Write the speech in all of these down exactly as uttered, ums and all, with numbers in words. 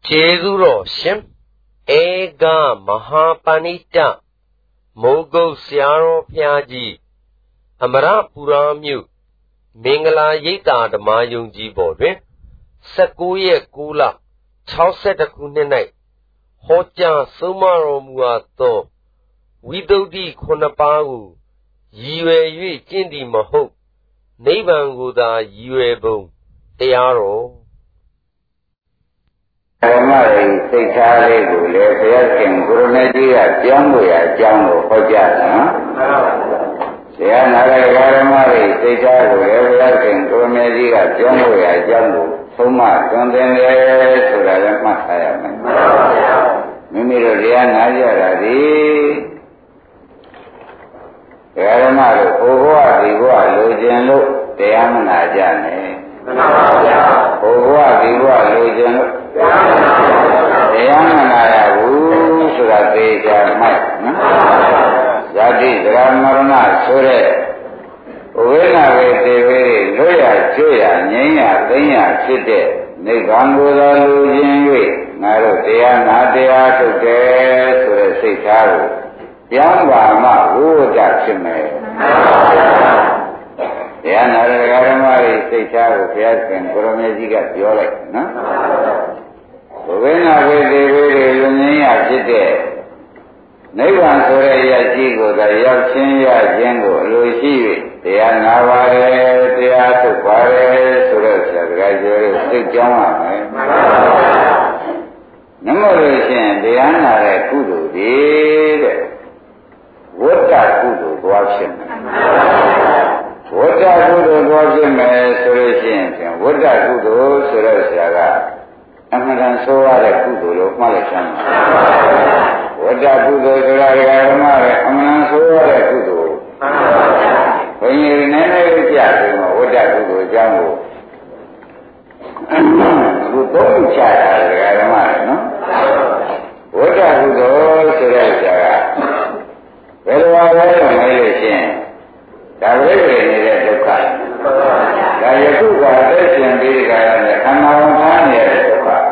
Jezuro Shim Ega Mahapanita Mogo Siaro Piaji Amara Puramyu Mingala Yita the Mayunji Bodwin Sakuye Kula Chauseta Kunenai Hoja Sumaro Muato Widodi Konapau Yue Yui Jindi Maho Nebanguda Yue Bone Tearo Amari Sikari Gule, Yakin Gurunadia, Jambuya, Jambu, Hojana. Yanara Garamari, Sikaru, Yakin Gurunadia, Jambuya, Jambu, Suma, Gondene, Sura Masaya. Mimiro Diana Yaradi Garamari, Owa, Diwa, Lujenu, Diamana Jane. Owa, Diwa, Lujenu. Yamana Wu Surate Mat Zadi Dramarna Sure Uena Vete Loya Choya Naya Tanya Site Nigangoda Lujinwe Naro Tea Nadia Toke Sure Sikaru Yamba Ma Uda Chime Yanara Garamari Sikaru Fiaskan Kuromejiga Yola No Vena Vede Lunia Jite Nevan Soreya Jigo, the Yakshin Jingo, Lucy, they are Navare, they are to Pare, Surasa, graduate, six Jama. Numeration, they are not a kudu, did what are kudu watching? What are kudu watching, Suration, what are kudu, Surasa? Amaran Soa Kudu, Malacham. What are Kudu, Amara, Amaran Soa Kudu. When you remember the Yasimo, what are Kudu, Jambo? You don't chat, Amara, no? What are Kudu, Surasa? Well, I will Malaysian. That really needed to cut. That you took a lesson, big and come on here.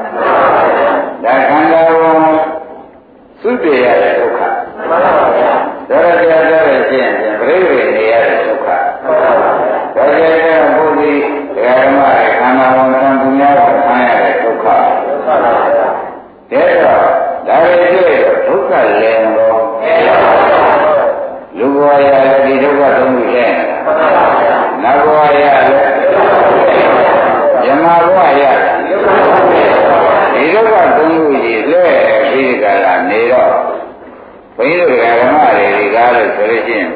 Kanda Sudya Sukha. Dara Jaya Bravery Sukha. Dara Budi Rama Kanda Dunya Kaya Sukha. There, Dara Sukha Lengo. Lugaya Diduga Dungusen. Nagwaya Yamawaya. Diduga Dunguji, Vidala, Nero. When you have a regard to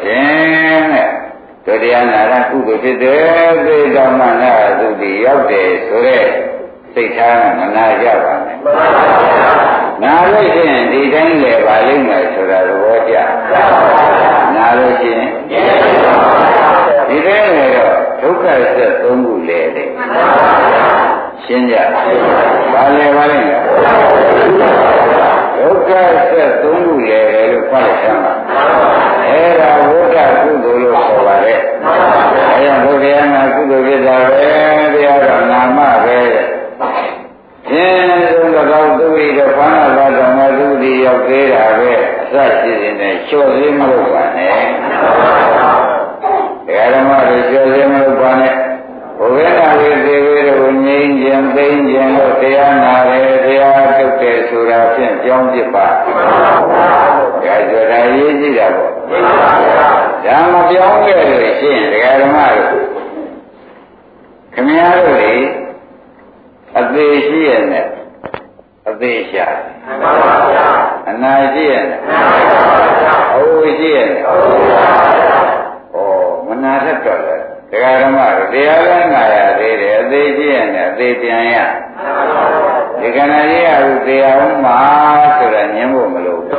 the Diana, who could be there, they don't know to be up there, so they say, and I have now listen, the Dangle Valinga, so that what ya now listen, the Dangle took us the Tungu lady. Shinja, Vale Valinga. Yoga says, don't you let it fight Sama? Era Woda Kudu Sovare. I am Bodiana Kudu Vidare, the other Nama Vere. Then the Gaudi, the Pana Madudi of Vera, such is in a chosen Mopane. The Adama is chosen Mopane. When I will be with Indian, the Indian of Tiana, they are to take Surah and John Jipa. That's what I usually have. Yama Yonga, the Shin, the Adamar. Community of the Asian, of the Asia, a Nigerian, oh, Asian, oh, Manhattan. The Garamar, the Alana, the Asian, the Tiana. The Canada, the Alma, the Yamulo.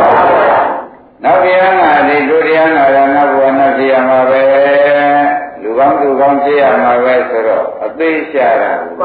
Naviana, the Duriana, Navana, the Amave, Lugam to Gamsi, Amavesero, a Bishara.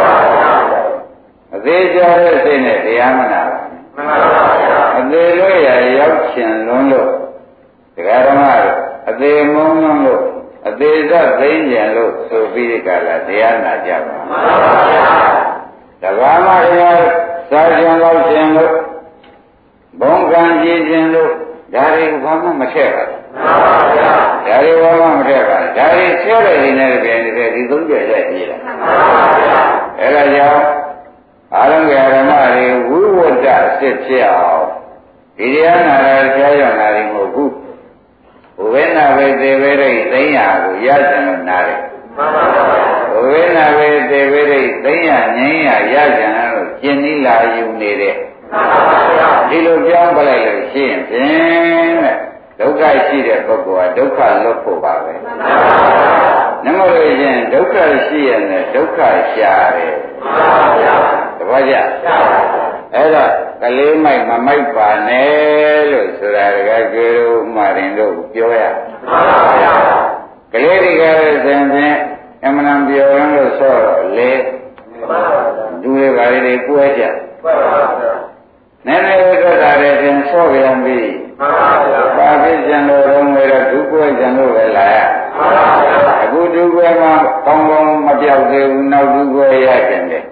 A Bishara in it, the Amana. A Deloya, Yakshan, Londo. The Garamar, a De Mono. A day that they look so big, Diana Java. The Rama ပြန်လို့ရှင်လို့ဘုံကံကြည်ခြင်းလို့ဒါတွေဘာမှမထည့်ပါဘူးဒါတွေဘာမှမထည့်ပါဘူးဒါတွေဆဲတဲ့နေနဲ့ပြန်နေတဲ့ဒီသုံးချက်လိုက်ကြည့်တာအဲဒါကြောင့်အာရုံကဓမ္မတွေဝိဝတ္တစစ်ဖြစ်အောင်ဒီတရားနာရဆရာရနာတွေမဟုတ်ဘူးဘဝေနာဝေသေဝေရိသိညာကိုရကြလို့နာတယ်ဘဝေနာဝေသေဝေရိသိညာငြိမ်းရရကြလို့ကျင်နိလာယူနေတဲ့ဒီလိုပြောင်းပလိုက်လို့ရှိရင်ဖြင့်တဲ့ဒုက္ခရှိတဲ့ပုဂ္ဂိုလ်ကဒုက္ခလွတ်ဖို့ပါပဲနမလို့ရင်ဒုက္ခရှိရတဲ့ဒုက္ခရှာတယ်တပည့်ကြအဲ့တော့ကလေးမိုက်မမိုက်ပါနဲ့လို့ဆိုတာတကယ်ကြွေးလို့မှရင်တို့ပြောရကလေးတွေကလည်းဆိုရင်အမှန်ပြောရလို့ဆိုတော့လေဒူတွေပါလေတွေပွဲကြနည်းနည်းတော့တာတယ်ပြန်ဆော့ပြန်ပြီဘာဖြစ်ကြံလို့တော့ငွေတော့ဒုပွဲကြံလို့ပဲလာရအခုဒုပွဲမှာကောင်းကောင်းမပြောက်သေးဘူးနောက်ဒုပွဲရကြတယ်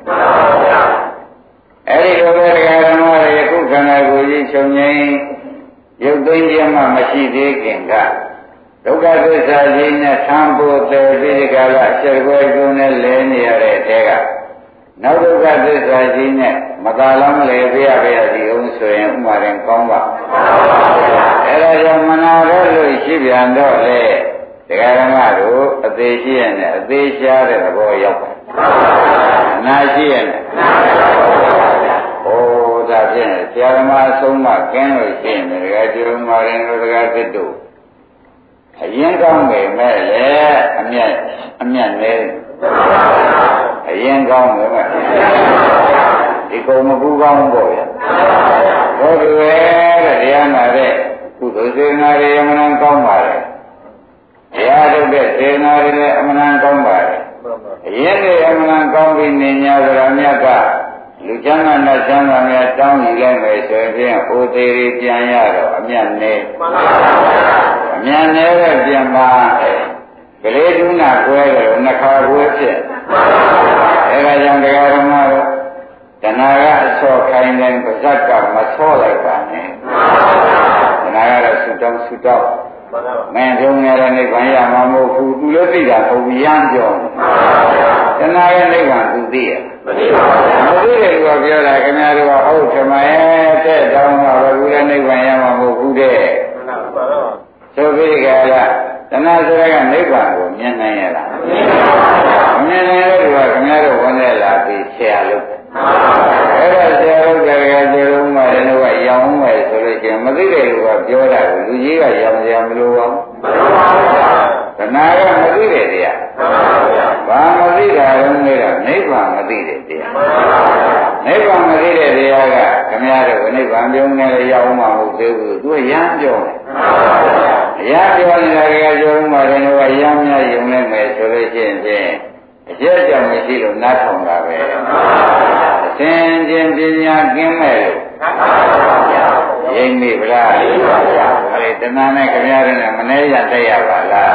အဲ့ဒီလိုပဲတရားဓမ္မတွေအခုခန္ဓာကိုယ်ကြီးချုပ်ငြိမ်းရုပ်သိမ်းခြင်းမှမရှိသေးခင်ကဒုက္ခသစ္စာကြီးနဲ့သံဖို့တယ်ပြီးဒီကလာဆက်ွယ်ကျုံနဲ့လဲနေရတဲ့အထဲကနောက်ဒုက္ခသစ္စာကြီးနဲ့မသာလမ်းလဲပြရပြရစီအောင်ဆိုရင်ဥမာရင်ကောင်းပါအဲ့ဒါကြောင့်မနာတော့လို့ရှိပြန်တော့လေတရားဓမ္မတို့အသေးရှိရနဲ့အသေးရှားတဲ့သဘောရောက်ပါအနာရှိရနဲ့ဟိုဒါဖြင့်ဆရာဓမ္မအဆုံးမှကျင်းလို့ရှိရင်ဒကာကျုံမာရင်တို့ဒကာသစ်တို့အရင်ကောင်းပေမဲ့လေအမျက်အမျက်နေအရင်ကောင်းပေမဲ့ဒီကုံမကူကောင်းပေါ့ဗျာဘုရားတဲ့တရားနာတဲ့ကုသိုလ်စေနာတွေအမှန်ကောင်းပါလေတရားထုတ်တဲ့စေနာတွေလည်းအမှန်ကောင်းပါလေအရင်တွေအမှန်ကောင်းပြီးနေ냐ဆိုတာမြတ်ကလူချမ်းသာနဲ့ချမ်းသာများတောင်းယူလိုက်မယ်ဆိုရင်အိုသေးတွေပြန်ရတော့အမြတ်နေအမြတ်နေတဲ့ပြန်ပါကလေးဒုနာကွဲတယ်နှစ်ခါကွဲဖြစ်အဲဒါကြောင့်တရားဓမ္မတို့တဏှာကအဆော့ခိုင်းတဲ့ပါဇက်ကမဆော့လိုက်ပါနဲ့တဏှာကတော့ဆူတောင်းဆူတောင်းမင်းတို့ငယ်တဲ့နိဗ္ဗာန်ရမှာမဟုတ်ဘူးသူလည်းသိတာပုံရမ်းပြောတဏှာရဲ့နိဗ္ဗာန်သူသိရမသိပါဘူးမသိတဲ့လူကပြောတာခင်ဗျားတို့ကဟုတ်ထမရဲ့တဲ့တောင်းမှာပဲဘူးလည်းနိဗ္ဗာန်ရမှာမဟုတ်ဘူးတဲ့ဆိုပြီးကြလားတဏှာဆိုတဲ့ကနိဗ္ဗာန်ကိုမြင်နိုင်ရလားမမြင်နိုင်တဲ့လူကခင်ဗျားတို့ဝင်တဲ့လာပြီးဆရာလို့အဲ့ဒါဆရာတို့ကြကြကျေလုံးမှလည်းတော့ရောင်းမယ်ဆိုလို့ကျင်မသိတဲ့လူကပြောတာကိုလူကြီးကရောင်းစရာမလိုပါဘူးမလိုပါဘူးတဏှာကမသိတဲ့တရားဘာမသိတာလုံးလေးတော့နိဗ္ဗာန်မသိတဲ့တရားနိဗ္ဗာန်မသိတဲ့တရားကခင်ဗျားတို့နိဗ္ဗာန်ပြုံးနေရောက်မှမဟုတ်သေးဘူးသူရမ်းပြောတယ်ရမ်းပြောနေတာကကျောင်းမှာလည်းတော့ရမ်းများယုံနေမယ်ဆိုလို့ရှိရင်ဖြင့်အကျဉ်းကြောင့်မရှိလို့နားထောင်တာပဲအစဉ်ချင်းပညာကင်းမဲ့လို့ရိပ်မိဗလားအဲ့ဒီတဏှာနဲ့ခင်ဗျားတို့နဲ့မနှဲရတက်ရပါလား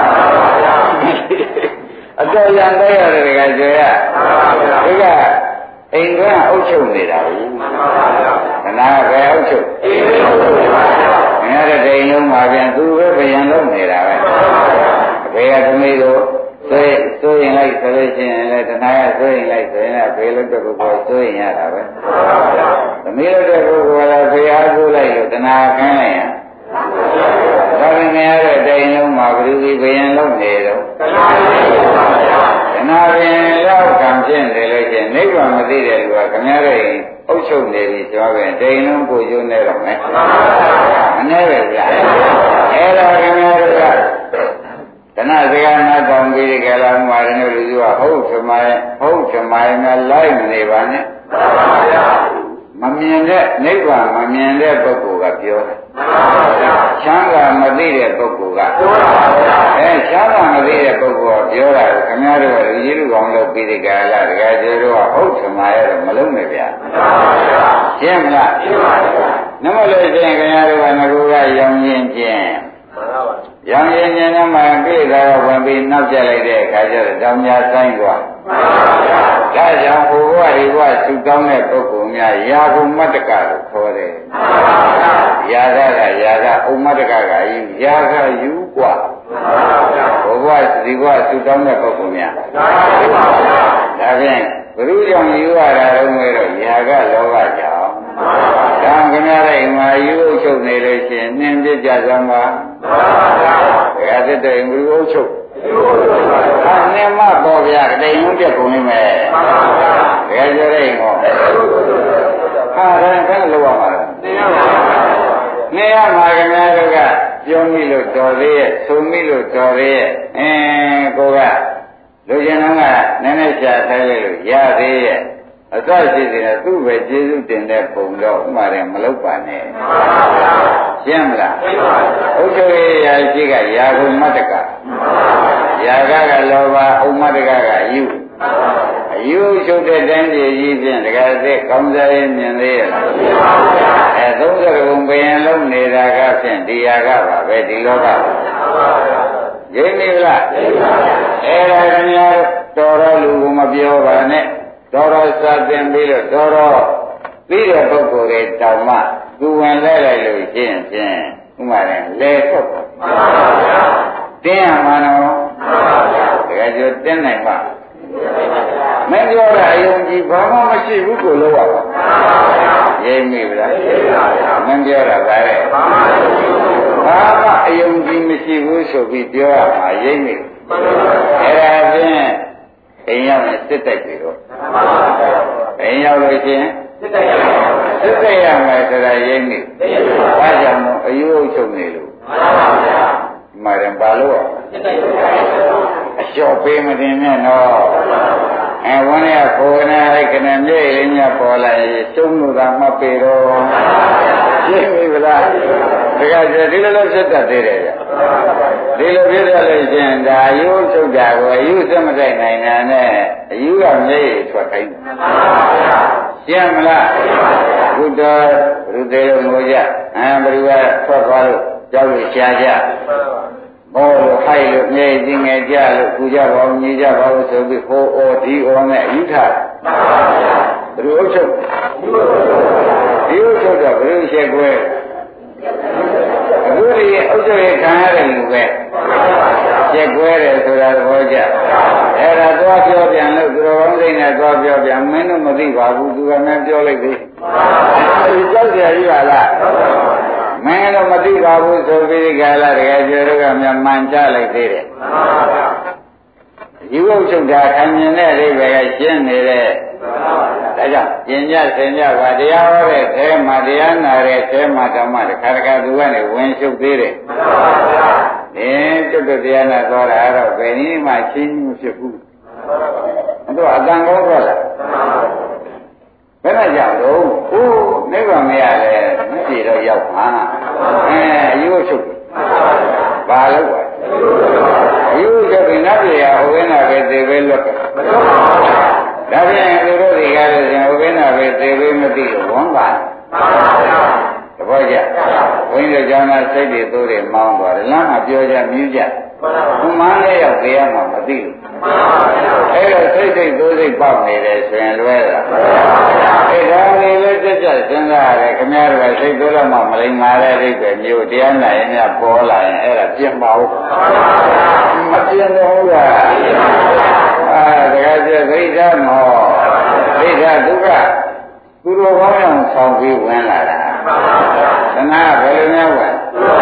အတော်ရတက်ရတယ်တကယ်ကြွရဒီကအိမ်ကအုပ်ချုပ်နေတာဘူးတဏှာကပဲအုပ်ချုပ်အိမ်ကအုပ်ချုပ်ပါခင်ဗျားတို့အိမ်လုံးမှာပြန်သူပဲပြန်လုပ်နေတာပဲအဖေကသမီးတို့ဆိုရင်ဆိုရင်လိုက်ဆိုလို့ရှိရင်လည်းတဏှာကဆိုရင်လိုက်ဆိုရင်လည်းဖေလို့တဲ့ပုဂ္ဂိုလ်ဆိုရင်ရတာပဲသမီးလို့တဲ့ပုဂ္ဂိုလ်ကလည်းဖေအားဆိုလိုက်လို့တဏှာခင်းလိုက်ရင်ဒါပေမဲ့ရတဲ့တိုင်လုံးမှာဘယ်သူဒီဘယံလုံးနေတော့တဏှာပင်လောက်ကံဖြစ်နေလို့ရှိရင်နိဗ္ဗာန်မသိတဲ့လူကခင်ဗျားတို့အုပ်ချုပ်နေပြီဆိုတော့တိုင်လုံးကိုကျိုးနေတော့မယ်မနေပဲဗျာအဲ့တော့ခင်ဗျားတို့ကတဏှာစကားနာတောင်ပြီးကြလာမှာလည်းလူစုကဟုတ်ထမရဲ့ဟုတ်ထမရဲ့နဲ့လိုက်မနေပါနဲ့မမြင်တဲ့နိဗ္ဗာန်မမြင်တဲ့ပုဂ္ဂိုလ်ကပြောတယ်ချမ်းသာမသိတဲ့ပုဂ္ဂိုလ်ကပြောတာအဲချမ်းသာမသိတဲ့ပုဂ္ဂိုလ်ကပြောတာခင်ဗျားတို့ကလူကြီးလူကောင်းလို့ပြီးကြလာတကယ်ကျေတို့ကဟုတ်ထမရဲ့တော့မလုံးနဲ့ဗျာရှင်းမလားရှင်းပါဗျာနမလို့ရှင်းခင်ဗျားတို့ကငကူကရောင်ရင်ကျင်းရောင်ရင်ကျင်းနဲ့မှပြည့်သားဝင်ပြီးနောက်ကျလိုက်တဲ့အခါကျတော့တောင်များဆိုင်กว่าဒါကြောင့်ဟိုဘဝဒီဘဝသုတောင်းတဲ့ပုဂ္ဂိုလ်များယာကုမတ္တကလို့ခေါ်တယ်ယာကကယာကဥမတ္တကကယူယာကယူกว่าဘဝဒီဘဝသုတောင်းတဲ့ပုဂ္ဂိုလ်များဒါဖြင့်ဘုရုကြောင့်ယူရတာတော့မဲတော့ယာကလောဘကြောင့်ဒါခင်ဗျားတို့မှာယူအချုပ်နေလို့ရှိရင်နှင်းပြကြစမ်းပါဒါကတည်းကဘုရုအချုပ်ဟာနေမပေါ်ဗျာတိမ်လုံးပြကုန်နေမယ်တကယ်ကြတဲ့ဟောဟာဒါကလည်းလောရမှာနေရမှာခင်ဗျားတို့ကပြောမိလို့တော်သေးရဲ့သုံမိလို့တော်သေးရဲ့အင်းကိုကလူကျင်တော့ကနည်းနည်းရှာထားလိုက်လို့ရသေးရဲ့အစရှိသေးတယ်သူ့ပဲကျေးဇူးတင်တဲ့ပုံတော့ဥမာတယ်မလုပ်ပါနဲ့ရှင်းမလားဥဒ္ဓရေရာရှိကယာကုမတ္တကယာကကလောဘဥမတ္တကကအယူအယူချုပ်တဲ့တိုင်းပြည်ကြီးဖြင့်တကယ်သိကောင်းစားရင်မြင်သေးရဲ့လားအဲသုံးစရကုံပင်လုံးနေတာကဖြင့်ဒီယာကပါပဲဒီလောကရင်းနေလားအဲ့ဒါခင်ဗျားတော်တော်လူကမပြောပါနဲ့တော်တော်စာသင်ပြီးတော့တော်တော်ပြီးတဲ့ပုဂ္ဂိုလ်တွေတောင်မှသူဝင်လဲလိုက်လို့ရှင်းဖြင့်ဥမာရင်လဲထုတ်ပါတင်းရမှာနော်တကယ်ကျတင်းနိုင်ပါမင်းပြောတာအယုံကြည်ဘာမှမရှိဘူးကိုလို့ရပါရိပ်မိဗလားမင်းပြောတာဗါတဲ့ဘာမှအယုံကြည်မရှိဘူးဆိုပြီးပြောရမှာရိပ်မိအဲ့ဒါဖြင့်အိမ်ရောက်ရင်စစ်တိုက်ပြီတော့အိမ်ရောက်လို့ချင်းစစ်တိုက်ရမယ်စစ်တိုက်ရမယ်ဆိုတာရိပ်မိဘာကြောင့်အယုံချုပ်နေလို့မှန်ပါဗျာမှန်ပါလို့စစ်တိုက်အလျှော့ပေးမတင်နဲ့နော်အဲဝန်းရကိုယ်နဲ့အဲ့ကနေမြေရင်းညပေါ်လာရင်ကျုံးလို့သာမပေတော့ရှင်းပြီဗလားတကယ်ကျဒီလိုလိုဖြစ်တတ်သေးတယ်ဗျဒီလိုဖြစ်ရလို့ရှင်ဒါအယူထုတ်တာကိုအယူစမတိုက်နိုင်တာနဲ့အယူကမြေရထွက်ခိုင်းတယ်ရှင်းမလားဘုဒ္ဓဘုသေးလို့ငိုကြအဲဘယ်လိုကထွက်သွားလို့ကြောက်လို့ရှားကြဘောလို့ခိုက်လို့မြေကြီးငယ်ကြလို့ကူကြပါဦးညီကြပါဦးဆိုပြီးဟိုအော်ဒီအော်နဲ့အယူထားဘယ်လိုအုပ်ချုပ်ဒီအုပ်ချုပ်တော့ဘယ်လိုရှက်ကွဲအခုဒီအုပ်ချုပ်ရခံရတဲ့လူပဲရှက်ကွဲတယ်ဆိုတာသဘောကျအဲ့ဒါသွားပြောပြန်လို့သူတော်ကောင်းစိတ်နဲ့သွားပြောပြန်မင်းတို့မသိပါဘူးသူကမင်းပြောလိုက်သေးဒီကြောက်ကြရည်ပါလားမင်းတော့မသိပါဘူးဆိုပြီးကြလားတကယ်ကျေတို့ကမြန်မှန်ချလိုက်သေးတယ်ဒီဝုတ်ချုပ်တာခံမြင်တဲ့အိဗေကရှင်းနေတဲ့ဒါကြောင့်ကျင်ကြဆင်ကြပါတရားဟောတဲ့အဲမှာတရားနာတဲ့အဲမှာဓမ္မတခါတခါသူကနေဝင်ရှုပ်သေးတယ်ဒီကျွတ်တရားနာသွားတာတော့ဘယ်နည်းမှချင်းမဖြစ်ဘူးအဲ့တော့အတန်ကောတော့လားဘယ်နဲ့ကြောင့်လို့ဟိုးနိဗ္ဗာန်မရလဲမကြည့်တော့ရောက်မှာအဲအယူချုပ်ဘာလို့လဲအယူချုပ်ပြီးနတ်ပြည်ဟာဟိုဝိနာပဲသေပဲလွတ်တယ်ဒါဖြင့်သူတို့ဒီကားလို့ရှင်ဟိုဝိနာပဲသေပဲမသိလို့ဝန်ပါတပည့်ကြဘုန်းကြီးတို့ကျောင်းသားစိတ်တွေသိုးတွေမောင်းသွားတယ်လမ်းမှာပြောကြမြူးကြဘုမားလေးရောက်သေးရမှာမသိဘူးအဲ့တော့စိတ်စိတ်သိုးစိတ်ပေါက်နေတယ်ဆိုရင်လွဲတာအဲ့ဒါလေးလည်းကြက်ကြက်စဉ်းစားရတယ်ခင်ဗျားတို့ကစိတ်သိုးတော့မှမလိမ္မာတဲ့အိဗယ်မျိုးတရားနာရင်များပေါ်လာရင်အဲ့ဒါပြင်ပါဦးမပြင်တော့ဘူးလားအာတကယ်ကျသိဋ္ဌာမောသိဋ္ဌာဒုက္ခသူတော်ကောင်းအောင်ဆောင်ပြီးဝင်လာတာသနာဘယ်လိုများဝင်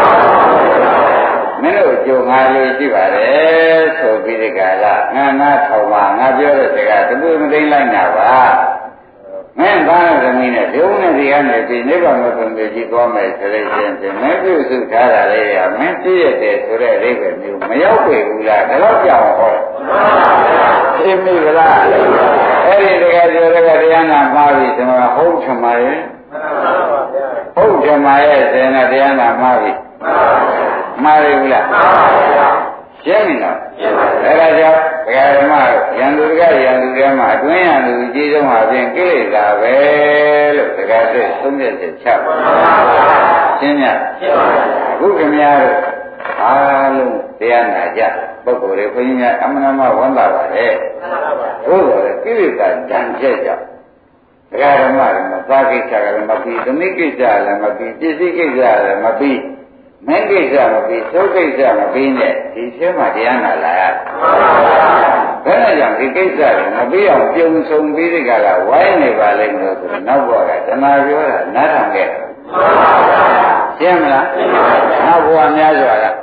မင်းတို့ကြုံငါလေးရှိပါတယ်ဆိုပြီးဒီကလာငါနာထောင်ပါငါပြောတဲ့စကားတပွေမသိမ့်လိုက်တာပါမင်းသားနဲ့သမီးနဲ့ဒုံနဲ့ဒီကနေပြီးနိဗ္ဗာန်ကိုပြန်ကြည့်သွားမယ်ဆိုလို့ရှိရင်မင်းပြုစုထားတာလေးကမင်းပြည့်ရတယ်ဆိုတဲ့အိဗယ်မျိုးမရောက်ပြီဘူးလားဒါတော့ကြောင်ဟောရှင်းပြီလားအဲ့ဒီတကယ်ပြောတဲ့တရားနာမှာပြီကျွန်တော်ဟုတ်ချင်ပါရဲ့ဟုတ်ချင်ပါရဲ့ဇင်နဲ့တရားနာမှာပြီမှားရဘူးလားရှင်းပြီနော်အဲ့ဒါကြောင့်ဘုရားဓမ္မရန်သူတကရန်သူထဲမှာအတွင်းရန်သူအကြီးဆုံးဟာဖြင့်ကိလေသာပဲလို့တကယ်သိသုံးချက်ချက်ချပါရှင်းညအခုခင်ဗျားတို့အားလုံးတရားနာကြပုဂ္ဂိုလ်တွေဘုန်းကြီးများအမှန်မှန်ဝမ်းသာပါတယ်ဘုရားလည်းကိလေသာဓာန်ချက်ကြောင့်ဒကာဓမ္မတွေမှာသာကိစ္စကလည်းမပြီးသမီးကိစ္စလည်းမပြီးပစ္စည်းကိစ္စလည်းမပြီးမင်းကိစ္စမပြီးသုကိစ္စမပြီးနဲ့ဒီဆင်းမှာတရားနာလာရဘယ်နဲ့ကြောင့်ဒီကိစ္စတွေမပြီးအောင်ပြုံဆုံပြီးဒီကလာဝိုင်းနေပါလိမ့်လို့ဆိုတော့နောက်ဘဝကဓမ္မပြောတာနားထောင်ခဲ့တယ်ရှင်းမလားနောက်ဘဝများစွာက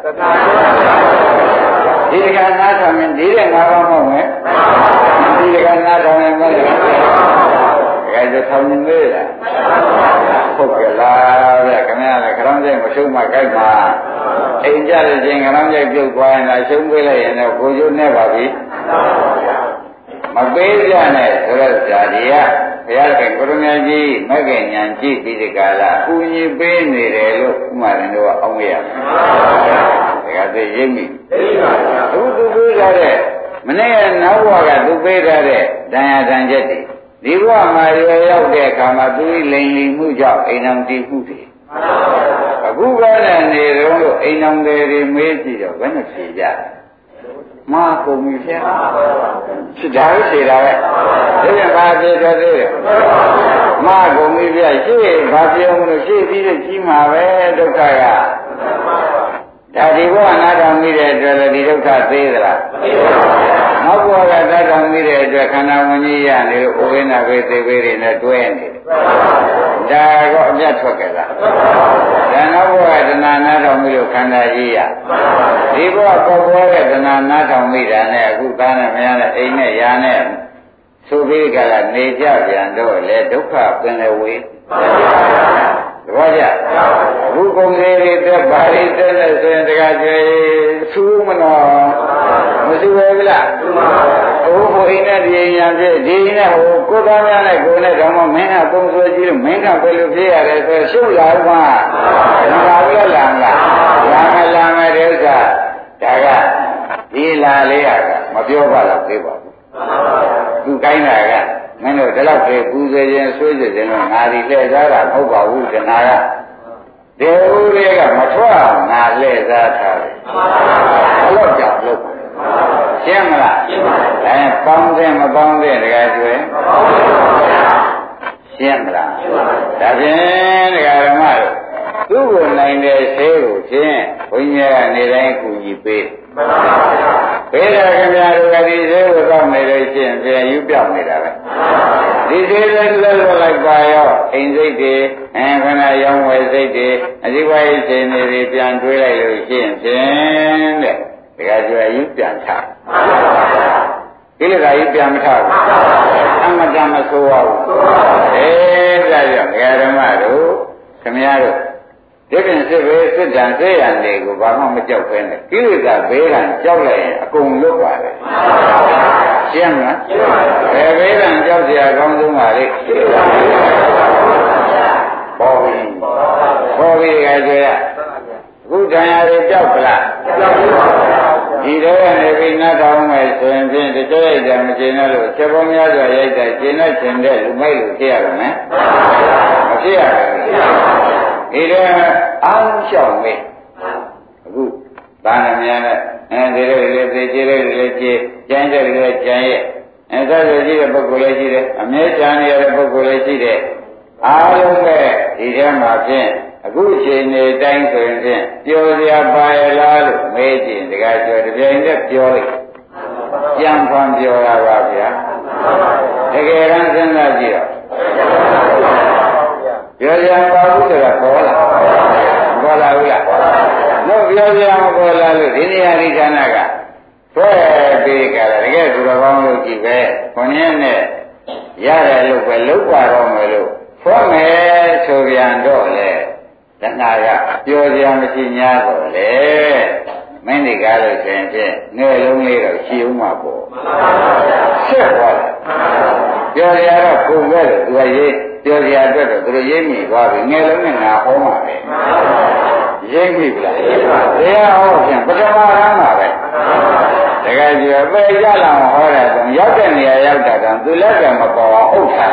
ဒီကနားထောင်ရင်ဒီတဲ့ငါးပါးမဟုတ်မယ်ဒီကနားထောင်ရင်မဟုတ်ဘူးအဲဒါထောင်နေလေလားဟုတ်ကဲ့လားဗျခင်ဗျားလည်းခရောင်းကျိတ်မရှုံးမှကြိုက်မှာအိမ်ကြတဲ့ချင်းခရောင်းကျိတ်ပြုတ်သွားရင်လည်းရှုံးပေးလိုက်ရင်တော့ကိုကျိုးနဲ့ပါပြီမပေးကြနဲ့ဆိုတော့ဇာတိယဘုရားခင်ကိုရမကြီးမဂ္ဂင်ညာကြည့်ပြီးဒီကလာအူညီပေးနေတယ်လို့ဥမာရင်တော့အောင်းရမယ်ဒါကသိရိပ်မိသိပါဗျာသူသူပေးထားတဲ့မနေ့ကနောက်ဘဝကသူပေးထားတဲ့ဒဏ်ရာဒဏ်ချက်တွေဒီဘဝမှာရွယ်ရောက်တဲ့အခါမှာသူလိမ်လီမှုကြောင့်အိမ်အောင်တည်မှုတွေအခုကလည်းနေတော့လို့အိမ်အောင်တွေမေးကြည့်တော့ဘယ်နဲ့ဖြေကြမာကုန်ပြီဖြာဖြစ်တာဖြေတာပဲဒီကဘာဖြေတော့သေးတယ်မာကုန်ပြီဖြာရှေ့ဘာပြောမလို့ရှေ့ပြီးတော့ကြီးမှာပဲဒုက္ခကဒါဒီဘဝနာတော်မိတဲ့အတွက်လည်းဒီဒုက္ခသေးသလားသိပါဘူးနောက်ဘဝကသတ်တော်မိတဲ့အတွက်ခန္ဓာဝင်ကြီးရနေလို့ဥဝိနာဘေသေဘေတွေနဲ့တွဲနေတယ်ဒါတော့အပြတ်ထွက်ကြလားဒါနောက်ဘဝကတဏှာနာတော်မိလို့ခန္ဓာကြီးရဒီဘဝပေါ်ပေါ်တဲ့တဏှာနာတော်မိတာနဲ့အခုသားနဲ့မရတဲ့အိမ်နဲ့ယာနဲ့ဆိုပြီးကြတာနေကြပြန်တော့လေဒုက္ခပင်လေဝေးသဘောကျအခုကုန်လေးတွေတက်ပါလိမ့်တဲ့နဲ့ဆိုရင်တခါကျွေးသူးမနော်မသူးပဲလားဟိုဘုရင်နဲ့ဒီညာဖြစ်ဒီနဲ့ဟိုကိုသားများနဲ့ကိုနဲ့တော့မင်းကပုံဆွဲကြည့်လို့မင်းကဘယ်လိုဖြစ်ရတယ်ဆိုရှုပ်လာမှလာပြီလားမလားလာမလာမယ်တဲ့ဥစ္စာဒါကဒီလာလေးကမပြောပါတော့သေးပါဘူးသူကိုင်းတာကမင်းတို့ဒီလောက်ပဲပူဇေခြင်းဆွေးကြခြင်းလို့ငါဒီလှည့်စားတာမဟုတ်ပါဘူးတဏှာကဒီဦးလေးကမထွက်အောင်ငါလှည့်စားထားတယ်ဘလို့ကြောက်လို့ရှင်းမလားရှင်းပါပြီအဲပေါင်းတဲ့မပေါင်းတဲ့တကယ်ကျွဲရှင်းမလားရှင်းပါပြီဒါဖြင့်ဒကာဓမ္မတို့သူ့ကိုနိုင်တဲ့ဆေးကိုဖြင့်ဘုန်းကြီးကနေတိုင်းကူညီပေးဘေးရခင်ဗျားတို့ကဒီသေးကိုတောက်နေလို့ရှိရင်ပြန်ယူပြောင်းနေတာပဲဒီသေးလေးလွတ်လွတ်လိုက်ပါရောအိမ်စိတ်တွေအဲခဏရောင်းဝယ်စိတ်တွေအစီဝါရေးရှင်တွေပြန်တွေးလိုက်လို့ရှိရင်ဖြင့်တဲ့ဒီကကျွေယူပြန်ချကိလေသာကြီးပြန်မထဘူးအမတမဆိုးရဘူးအဲဒါကြောင့်ဓမ္မတို့ခင်ဗျားတို့ဒီပြင်စစ်ပဲစစ်တံစေရန်တွေကိုဘာမှမကြောက်ခဲနဲ့ကိလေသာဘေးကကြောက်လိုက်ရင်အကုန်လွတ်ပါတယ်ရှင်းမလားဘယ်ဘေးကကြောက်เสียကောင်းဆုံးပါလေပေါ်ပြီပေါ်ပြီကကြွရအခုတန်ရာတွေကြောက်ပလားဒီတော့နေပြီးနတ်တော်မယ်ဆိုရင်ဖြင့်တကြိုက်ကြမကျင်လို့ချက်ပေါင်းများစွာရိုက်တဲ့ကျင်တဲ့ကျင်တဲ့လူမိုက်လို့ဖြစ်ရမယ်မဖြစ်ရဘူးဒီတော့အားလုံးလျှောက်မေးအခုဘာနာမည်နဲ့အဲဒီလိုလေသိကြလေလေကြည်ကျမ်းတဲ့လေကျမ်းရဲ့အဲဒါဆိုကြည့်တဲ့ပုဂ္ဂိုလ်လေးရှိတယ်အမြဲတမ်းရတဲ့ပုဂ္ဂိုလ်လေးရှိတယ်အားလုံးပဲဒီထဲမှာဖြင့်အခုချိန်နေတိုင်းဆိုရင်ဖြင့်ပြောစရာပါရလားလို့မေးကြည့်တခါကျော်တပြိုင်တည်းပြောလိုက်ကြံဖန်ပြောတာပါဗျာတကယ်တမ်းစဉ်းစားကြည့်တော့ပြောစရာပါဘူးဆိုတာပေါ်လာပေါ်လာဘူးလားလို့ပြောစရာမပေါ်လာလို့ဒီနေရာဒီဌာနကဆွဲပြီးကြတယ်တကယ်သူတော်ကောင်းလို့ကြည့်ပဲခွန်ရင်နဲ့ရတယ်လို့ပဲလုံးပါတော့မယ်လို့ဖွင့်မယ်ဆိုပြန်တော့လေတဏှာကပြောစရာမရှိ냐တော့လေမင်းဒီကားလို့ဆိုရင်ဖြင့်ငယ်လုံးလေးတော့ရှည်ဦးမှာပေါ့ဆက်သွားတယ်ပြောစရာတော့ကိုယ်ပဲလို့သူကရေးပြောစရာအတွက်တော့သူတို့ရေးမိသွားပြီငယ်လုံးနဲ့ငါဟောမှာပဲရေးမိပြီလားတရားဟောဖြင့်ပထမရမ်းမှာပဲတကယ်ကြီးပဲကြလာဟောတယ်ဆိုရောက်တဲ့နေရာရောက်တာကသူလက်ကမပေါ်အောင်ဥစ္စာ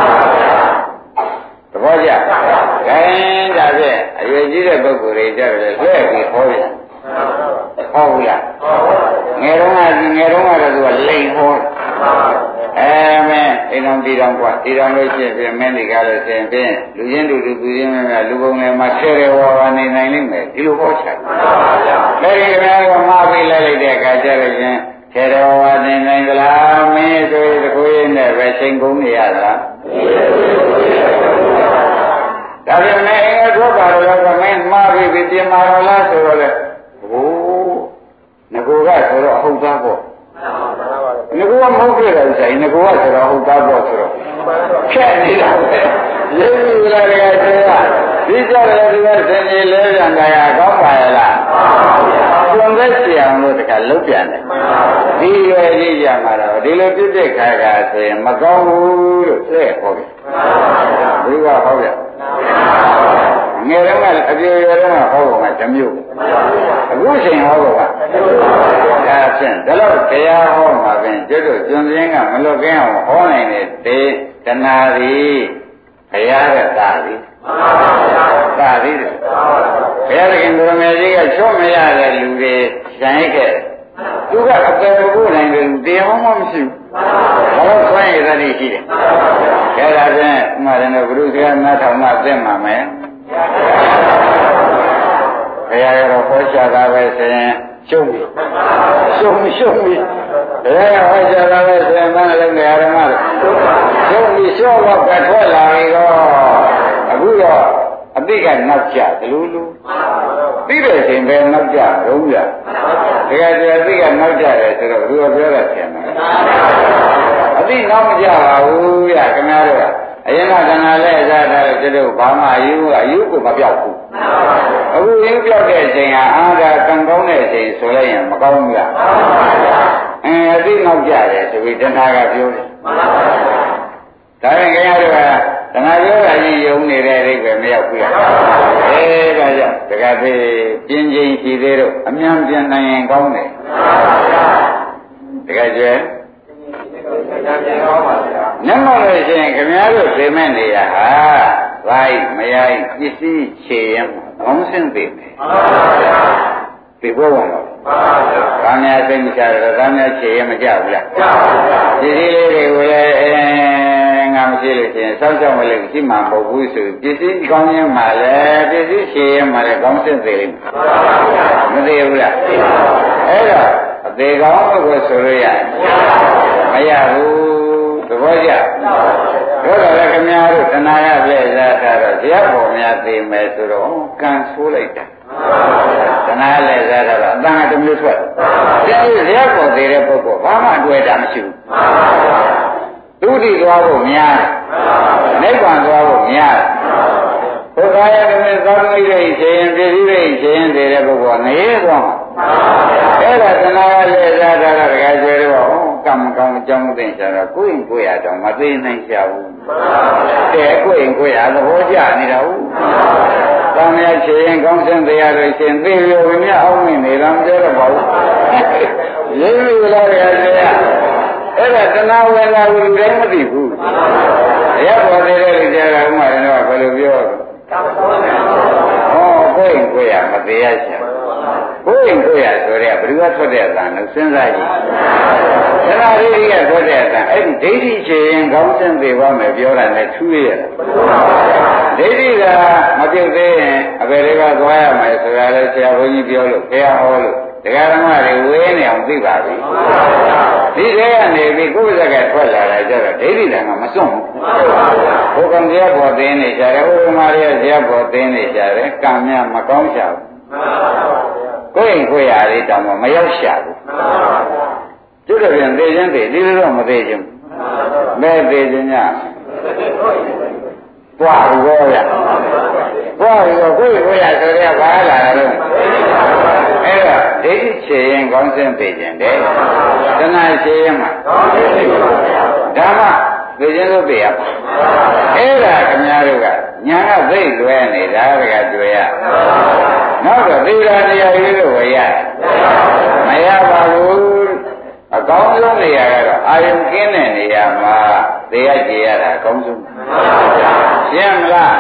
သဘောကျခိုင်းဒါဖြင့်အရွယ်ကြီးတဲ့ပုဂ္ဂိုလ်တွေကြတယ်လှည့်ပြီးဟောပြန်ဟောဘူးလားငယ်တော့ကငယ်တော့ကတော့သူကလိန်ဟောအဲမင်းအိမ်တော်တည်တော်กว่าတည်တော်လို့ရှိရင်မင်းဒီကားလို့ရှိရင်ဖြင့်လူချင်းတူတူသူချင်းများလူပုံတွေမှာဆဲရဲဝါဝါနေနိုင်လိမ့်မယ်ဒီလိုဟောချင်တယ်ဒီကနေ့ကမှားပြီးလိုက်လိုက်တဲ့အခါကျတော့ရှင်ဆဲရဲဝါဝါနေနိုင်သလားမင်းဆိုရင်တခုရင်းနဲ့ပဲချိန်ကုန်နေရသလားဒါပြန်နဲ့အင်္ဂါထွက်ပါတော့ကမင်းမှားပြီးပြင်မာတော့လားဆိုတော့လေဟိုးငကိုကဆိုတော့ဟုတ်သားပေါ့ငကိုကမဟုတ်ခဲ့တယ်ဆိုင်ငကိုကဆိုတော့ဟုတ်သားပေါ့ဆိုတော့ခက်နေတာပဲရင်းပြီလားတကယ်ဆိုရဒီကြတယ်ဒီကစင်ကြီးလဲပြန်ကြရကောင်းပါရဲ့လားကျွန်းသက်စီအောင်လို့တခါလုံးပြန်တယ်ဒီရွယ်ကြီးကြမှာတော့ဒီလိုပြစ်ပြစ်ခါခါဆိုရင်မကောင်းဘူးလို့သိဟောတယ်ဘုရားဟောတယ်ငယ်တော့ကအပြေရွယ်တော့ဟောပုံကဓမျိုးအခုချိန်ဟောပုံကဒါဖြင့်ဒါတော့တရားဟောမှာပင်ကျွတ်တို့ကျွန်းစင်းကမလွတ်ကင်းအောင်ဟောနိုင်တဲ့တေတနာရီဘုရားရဲ့တာရီတာရီဘုရားသခင်ဘုရားမြတ်ကြီးကချွတ်မရတဲ့လူတွေရှမ်းခဲ့သူကအပေမဖို့နိုင်တယ်တရားမှမရှိဘူးဘာလို့ဆွမ်းရတဲ့ရှိတယ်အဲဒါဖြင့်ဥမာတယ်ဘုရုဆရာနားထောင်မှသိမှာမယ်ဘုရားရောဟောကြားတာပဲဆိုရင်ရှုံးပြီရှုံးရှုံးပြီဘုရားဟောကြားတာပဲဆိုရင်မနလုံးတရားဓမ္မရှုံးပြီရှုံးတော့ပဲထွက်လာပြီတော့အခုတော့အတိကနောက်ကျဒလူလူသိတဲ့ချိန်ပဲနောက်ကျလုံးပြတကယ်တည်းအတိကနောက်ကျတယ်ဆိုတော့ဘုရားပြောတာပြန်တယ်အတိနောက်မကျပါဘူးဗျခင်ဗျားတို့ကအရင်ကကနာလဲစားတာတို့တို့ဘာမှအယူအယူကိုမပြောက်ဘူးအခုရင်းပြောက်တဲ့အချိန်ဟာအာသာကံကောင်းတဲ့အချိန်ဆိုလိုက်ရင်မကောင်းဘူးလားအဲအသိနောက်ကြတယ်ဆိုပြီးတဏှာကပြောတယ်ဒါရင်ခင်ဗျားတို့ကတဏှာပြောတာကြီးယုံနေတဲ့အဓိပ္ပာယ်မရောက်ဘူးလားအဲဒါကြောင့်တကယ်ပြီးပြင်းချင်းရှိသေးတော့အမြန်ပြန်နိုင်ရင်ကောင်းတယ်တကယ်ကျဲနမလို့ရှိရင်ခင်ဗျားတို့သိမဲ့နေရဟာဘိုက်မရိုင်းပစ္စည်းချေရင်ခေါင်းစင်းသိမယ်ဒီဘောပါလားဘာများသိမချတယ်ဘာများချေရင်မကြဘူးလားပစ္စည်းလေးတွေကိုလည်းအဲငါမရှိလို့ရှိရင်စောင့်ကြောက်မလို့ရှိမှမဟုတ်ဘူးဆိုပစ္စည်းကောင်းရင်မှလည်းပစ္စည်းချေရင်မှလည်းခေါင်းစင်းသိလိမ့်မယ်မသိဘူးလားအဲ့တော့အသေးကောင်းလို့ဆိုလို့ရမရဘူးသဘောကျတို့တော့လည်းခင်ဗျားတို့တဏှာရပြည့်စားတာတော့ဇရပ်ပေါ်များသိမယ်ဆိုတော့ကံဆိုးလိုက်တာတဏှာလည်းစားတာတော့အတန်ကတစ်မျိုးထွက်တယ်ဒီဇရပ်ပေါ်သေးတဲ့ပုဂ္ဂိုလ်ဘာမှအတွေ့အတာမရှိဘူးသုတိသွားဖို့များတယ်နိဗ္ဗာန်သွားဖို့များတယ်ဘုရားရဲ့မြတ်သောမိတဲ့ရှင်ပြည့်စည်တဲ့ရှင်တဲ့ပုဂ္ဂိုလ်နေသွားမှာအဲ့ဒါတဏှာလည်းစားတာတော့တကယ်ကျေတော့ကံကောင်းအကြောင်းသိကြတော့ကိုယ်ရင်ကိုယ်ရတော့မသိနိုင်ကြဘူးတဲ့ကိုယ်ရင်ကိုယ်ရသဘောကျနေတာဟုတ်သံဃာချေရင်ကောင်းစင်တရားတွေရှင်သိရဝင်မြအောင်နေနေတော့မပြောတော့ပါဘူးရင်းပြီလားတရားအဲ့ဒါတဏှာဝေလာလူတိုင်းမသိဘူးတရားပေါ်သေးတဲ့လူကြတာဥမာရင်တော့ဘယ်လိုပြောဟောကိုယ်ရင်ကိုယ်ရမသိရချင်ကိုယ်ရင်ကိုယ်ရဆိုတဲ့ဘယ်လိုထွက်တဲ့အတန်လို့စဉ်းစားကြည့်သရရိရိကထွက်တဲ့အတန်အဲ့ဒီဒိဋ္ဌိချေရင်ကောင်းစင်သေးပါမယ်ပြောတာနဲ့ထူးရတာဒိဋ္ဌိကမပြုတ်သေးရင်အဘယ်တွေကသွားရမယ်ဆိုတာလဲဆရာဘုန်းကြီးပြောလို့ဘုရားဟောလို့တရားဓမ္မတွေဝေးနေအောင်သိပါပြီဒီထဲကနေပြီးကိုယ်စက်ကထွက်လာတယ်ကျတော့ဒိဋ္ဌိတန်ကမစွန့်ဘူးဘုကောင်တရားပေါ်သိနေကြတယ်ဥပမာရတရားပေါ်သိနေကြတယ်ကံများမကောင်းချဘူးကိုယ်ရင်ကိုယ်ရလေးတောင်မှမရောက်ရှာဘူးကျွတ်တယ်ပြန်သိချင်းသိဒီလိုတော့မသိချင်းမဲသိချင်းညသွားရောရသွားရောကိုယ်ကိုယ်ရဆိုတဲ့ဘာလာတော့အဲ့တော့ဒိဋ္ဌိချေရင်ကောင်းစင်သိခြင်းတယ်တဏှာချေရင်မှာဓမ္မသိခြင်းလို့သိရပါအဲ့ဒါခင်ဗျားတို့ကညာကသိလွယ်နေတာတကတွေ့ရနောက်တော့သေရာတရားလေးလို့ဝေရမရပါဘူးအကောင်းဆုံးနေရာကတော့အာယုကင်းတဲ့နေရာမှာသေရကြည်ရတာအကောင်းဆုံးရှင်းမလား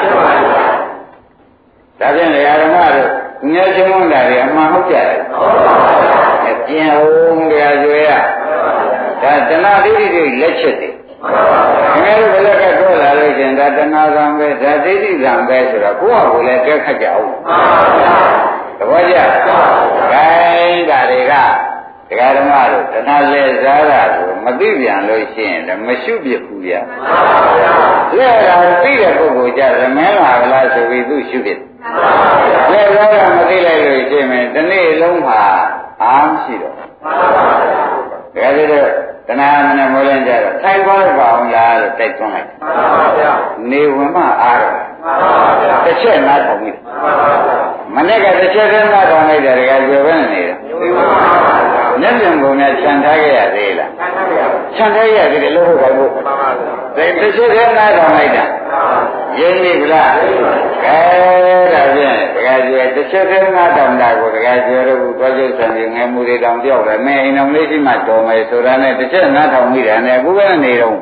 ဒါဖြင့်နေရာဓမ္မတို့ငယ်ချင်းမွန်းတာတွေအမှန်ဟုတ်ကြတယ်ကျင်အောင်တရားကျွဲရဒါတဏှာဒိဋ္ဌိတွေလက်ချက်တွေခင်ဗျားတို့ဘယ်လိုကတော့လာလို့ရှင်ဒါတဏှာကံပဲဒါဒိဋ္ဌိကံပဲဆိုတော့ကိုယ့်ဟာကိုယ်လည်းကြက်ခတ်ကြအောင်သဘောကျခိုင်းတာတွေကဒကာဓမ္မတို့တဏှာလဲစားတာကိုမသိပြန်လို့ရှိရင်လည်းမရှုပြဘူးဗျာလဲတာသိတဲ့ပုဂ္ဂိုလ်ကြရမင်းလာကလားဆိုပြီးသူရှုပြလဲစားတာမသိလိုက်လို့ရှိရင်ဒီနေ့လုံးမှာအားမရှိတော့ဒါကြတဲ့တဏှာနဲ့မိုးလင်းကြတော့ထိုင်သွားလို့ပါအောင်လားလို့တိုက်တွန်းလိုက်နေဝင်မှအားတော့တစ်ချက်နားထောင်ပြီမနေ့ကတစ်ချက်တည်းနားထောင်လိုက်တယ်တကယ်ပြောပဲနေတာမျက်ပြင်ပုံနဲ့ခြံထားခဲ့ရသေးလားခြံထားရသေးတယ်လို့ဟုတ်ပါဘူးဒါတစ်ချက်တည်းနားထောင်လိုက်တာရင်းပြီလားအဲဒါဖြင့်တကယ်ကျွဲတစ်ချက်တည်းနားထောင်တာကိုတကယ်ကျွဲတို့သွားကျုပ်ဆံပြီးငယ်မှုတွေတောင်ပြောက်တယ်မင်းအိမ်တော်လေးရှိမှတော်မယ်ဆိုတာနဲ့တစ်ချက်နားထောင်မိတယ်နဲ့အခုပဲနေတော့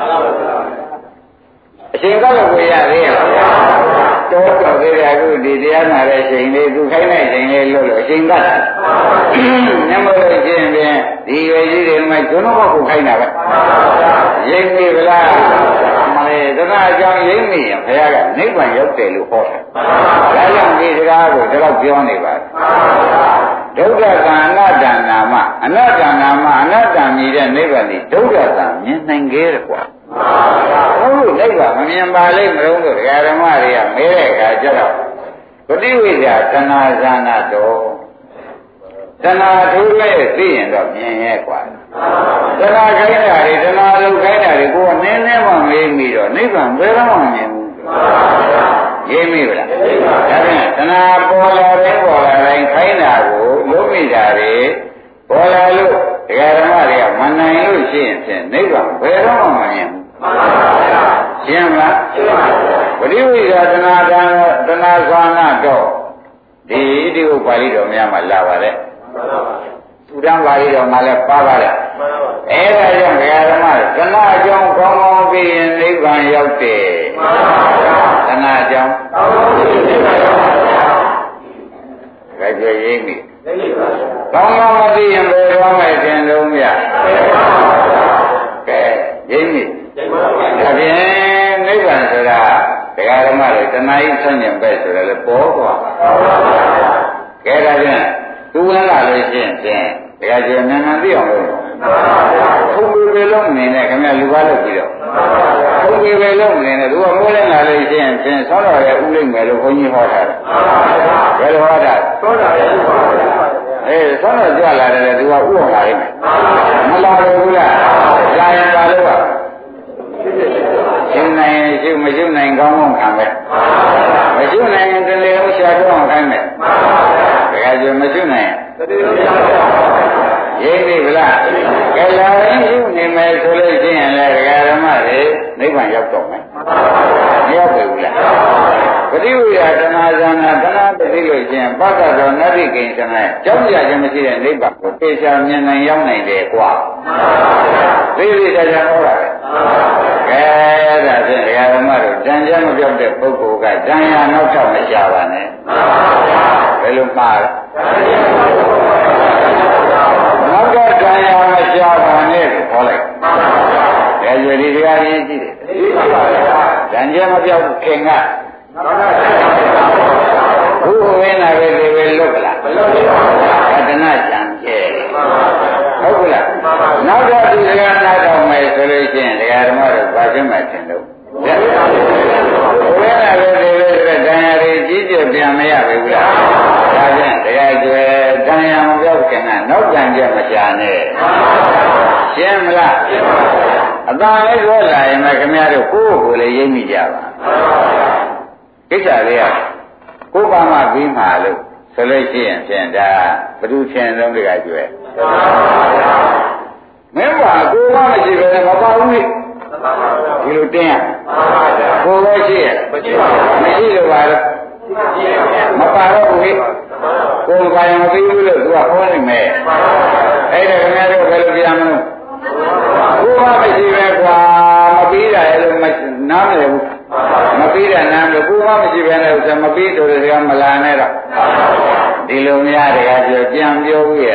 အချိန်ကောက်လို့ရသေးရဲ့တော့တော့သေးတယ်အခုဒီတရားနာတဲ့ချိန်လေးသူခိုင်းတဲ့ချိန်လေးလို့လို့အချိန်ကတ်တယ်ညမလို့ချင်းဖြင့်ဒီရွယ်ကြီးတွေမှကျွန်တော်ကခိုင်းတာပဲရိပ်ပြီလားမလေးသနာကြောင့်ရိပ်မိရင်ဘုရားကနိဗ္ဗာန်ရောက်တယ်လို့ဟောတယ်ဒါကြောင့်ဒီစကားကိုဒီတော့ပြောနေပါတယ်ဒုက္ခကံအနတ္တနာမအနတ္တနာမအနတ္တမြည်တဲ့နိဗ္ဗာန်ဒီဒုက္ခကံမြင်နိုင်ခဲ့တယ်ကွာဟုတ်လို့နိဗ္ဗာန်မမြင်ပါလိမ့်မလို့တို့ဓမ္မတွေကမဲတဲ့အခါကျတော့ပฏิဝိဇ္ဇာတဏှာဇာနာတော်တဏှာထိုးမဲ့သိရင်တော့မြင်ရဲ့ကွာတဏှာခိုင်းတာတွေတဏှာလုံးခိုင်းတာတွေကိုနည်းနည်းမှမေးမိတော့နိဗ္ဗာန်ဘယ်တော့မှမြင်ဘူးရေးမိဗလားဒါဖြင့်တဏှာပေါ်လာတဲ့ပေါ်လာတိုင်းခိုင်းတာကိုလုံးမိတာတွေပေါ်လာလို့ဓမ္မတွေကမနိုင်လို့ရှိရင်ဖြင့်နိဗ္ဗာန်ဘယ်တော့မှမမြင်ဘူးရှင်းမလားပရိဝိဇာတဏှာတဏှာသာနာတော့ဒီဒီဥပါဠိတော်များမှာလာပါတယ်သုဒ္ဓပါဠိတော်မှာလည်းပါပါတယ်အဲဒါကြောင့်ဓမ္မတဏှာအကြောင်းကောင်းကောင်းသိရင်နိဗ္ဗာန်ရောက်တယ်တဏှာအကြောင်းဒါကြည့်ရေးမိကောင်းကောင်းမသိရင်ဘယ်တော့မှသင်လုံးမရကဲရေးမိဒါဖြင့်နိဗ္ဗာန်ဆိုတာတရားဓမ္မတွေတဏှာဤဆန့်ကျင်ဘက်ဆိုတာလေပေါ်သွားကဲဒါဖြင့်သူဝင်လာလို့ရှိရင်ဖြင့်တရားကျေနန်းနန်းသိအောင်လို့ထုံးပေလုံးနေနဲ့ခင်ဗျလူကားလို့ပြီးတော့ထုံးပေလုံးနေနဲ့သူကမိုးလင်းလာလို့ရှိရင်ဖြင့်ဆောတော်ရဲ့ဥလိမ့်မယ်လို့ဘုန်းကြီးဟောတာဘယ်လိုဟောတာဆောတော်ရဲ့ဥပါဒအေးဆောတော်ကြွလာတယ်သူကဥအောင်လာလိမ့်မယ်မလာဘူးလားလာရင်ပါလို့ကရှင်းနိုင်ရှင်းမရှင်းနိုင်ကောင်းကောင်းခံမယ်မရှင်းနိုင်ရင်တလေလုံးရှာတော့အောင်ခိုင်းမယ်တကယ်ကြမရှင်းနိုင်ရေးပြီဗလားကဲလာရင်ရှင်းနေမယ်ဆိုလို့ရှိရင်လည်းဒကာဓမ္မတွေနိဗ္ဗာန်ရောက်တော့မယ်မရောက်ပြီဘူးလားပฏิဝိယတဏှာဇာနာတဏှာတသိလို့ရှိရင်ပတ္တတော်နတ္တိကိဉ္စနဲ့ကြောင်းကြခြင်းမရှိတဲ့နိဗ္ဗာန်ကိုသေချာမြင်နိုင်ရောက်နိုင်တယ်ကွာသိသိချာချာဟောတာပဲကဲဒါဖြင့်ဒကာဓမ္မတို့တန်ကြမပြောက်တဲ့ပုဂ္ဂိုလ်ကတန်ရာနောက်ထပ်မရှာပါနဲ့ဘယ်လိုမှားလဲနောက်တော့တန်ရာမရှာပါနဲ့လို့ခေါ်လိုက်ဒါကြွေဒီဒကာကြီးကြည့်တယ်တန်ကြမပြောက်ခင်ကဘုဝိနာပဲဒီပဲလွတ်ကလားမလွတ်ပါဘူးတဏှာကြံကျဲဟုတ်ကလားနောက်တော့ဒီစကားနားတော့မယ်ဆိုလို့ရှိရင်ဒကာဓမ္မတို့ဘာဖြစ်မှတင်လို့ဘုရားလည်းဒီလိုဆိုတရားတွေကြီးကျယ်ပြန်မရဘူးလားဒါဖြင့်တရားကျွဲတရားမပြောက်ခင်ကနောက်ကြံကြမရှာနဲ့ရှင်းမလားအသာလေးပြောလာရင်မခင်ဗျားတို့ကိုယ့်ကိုယ်လည်းရိပ်မိကြပါကိစ္စလေးကကိုယ်ပါမပြီးမှာလို့ဆိုလို့ရှိရင်ဖြင့်ဒါဘုသူချင်းလုံးတွေကကျွဲမင်းပါကိုယ်မမရှိဘဲနဲ့မပါဘူးလေဒီလိုတင်းရကိုယ်ပဲရှိရမရှိလို့ပါတော့မပါတော့ဘူးလေကိုယ်ပါရင်မပြီးဘူးလို့သူကဟောနေမယ်အဲ့ဒါခင်ဗျားတို့ဘယ်လိုပြန်မလို့ကိုယ်မမရှိပဲကွာမပြီးတာရဲ့လို့နားမလည်ဘူးမပြီးတာနားလို့ကိုယ်မမရှိပဲနဲ့ဆိုမပြီးတော့တကယ်မလာနဲ့တော့ဒီလိုများတကယ်ပြောပြန်ပြောဘူးရဲ့လား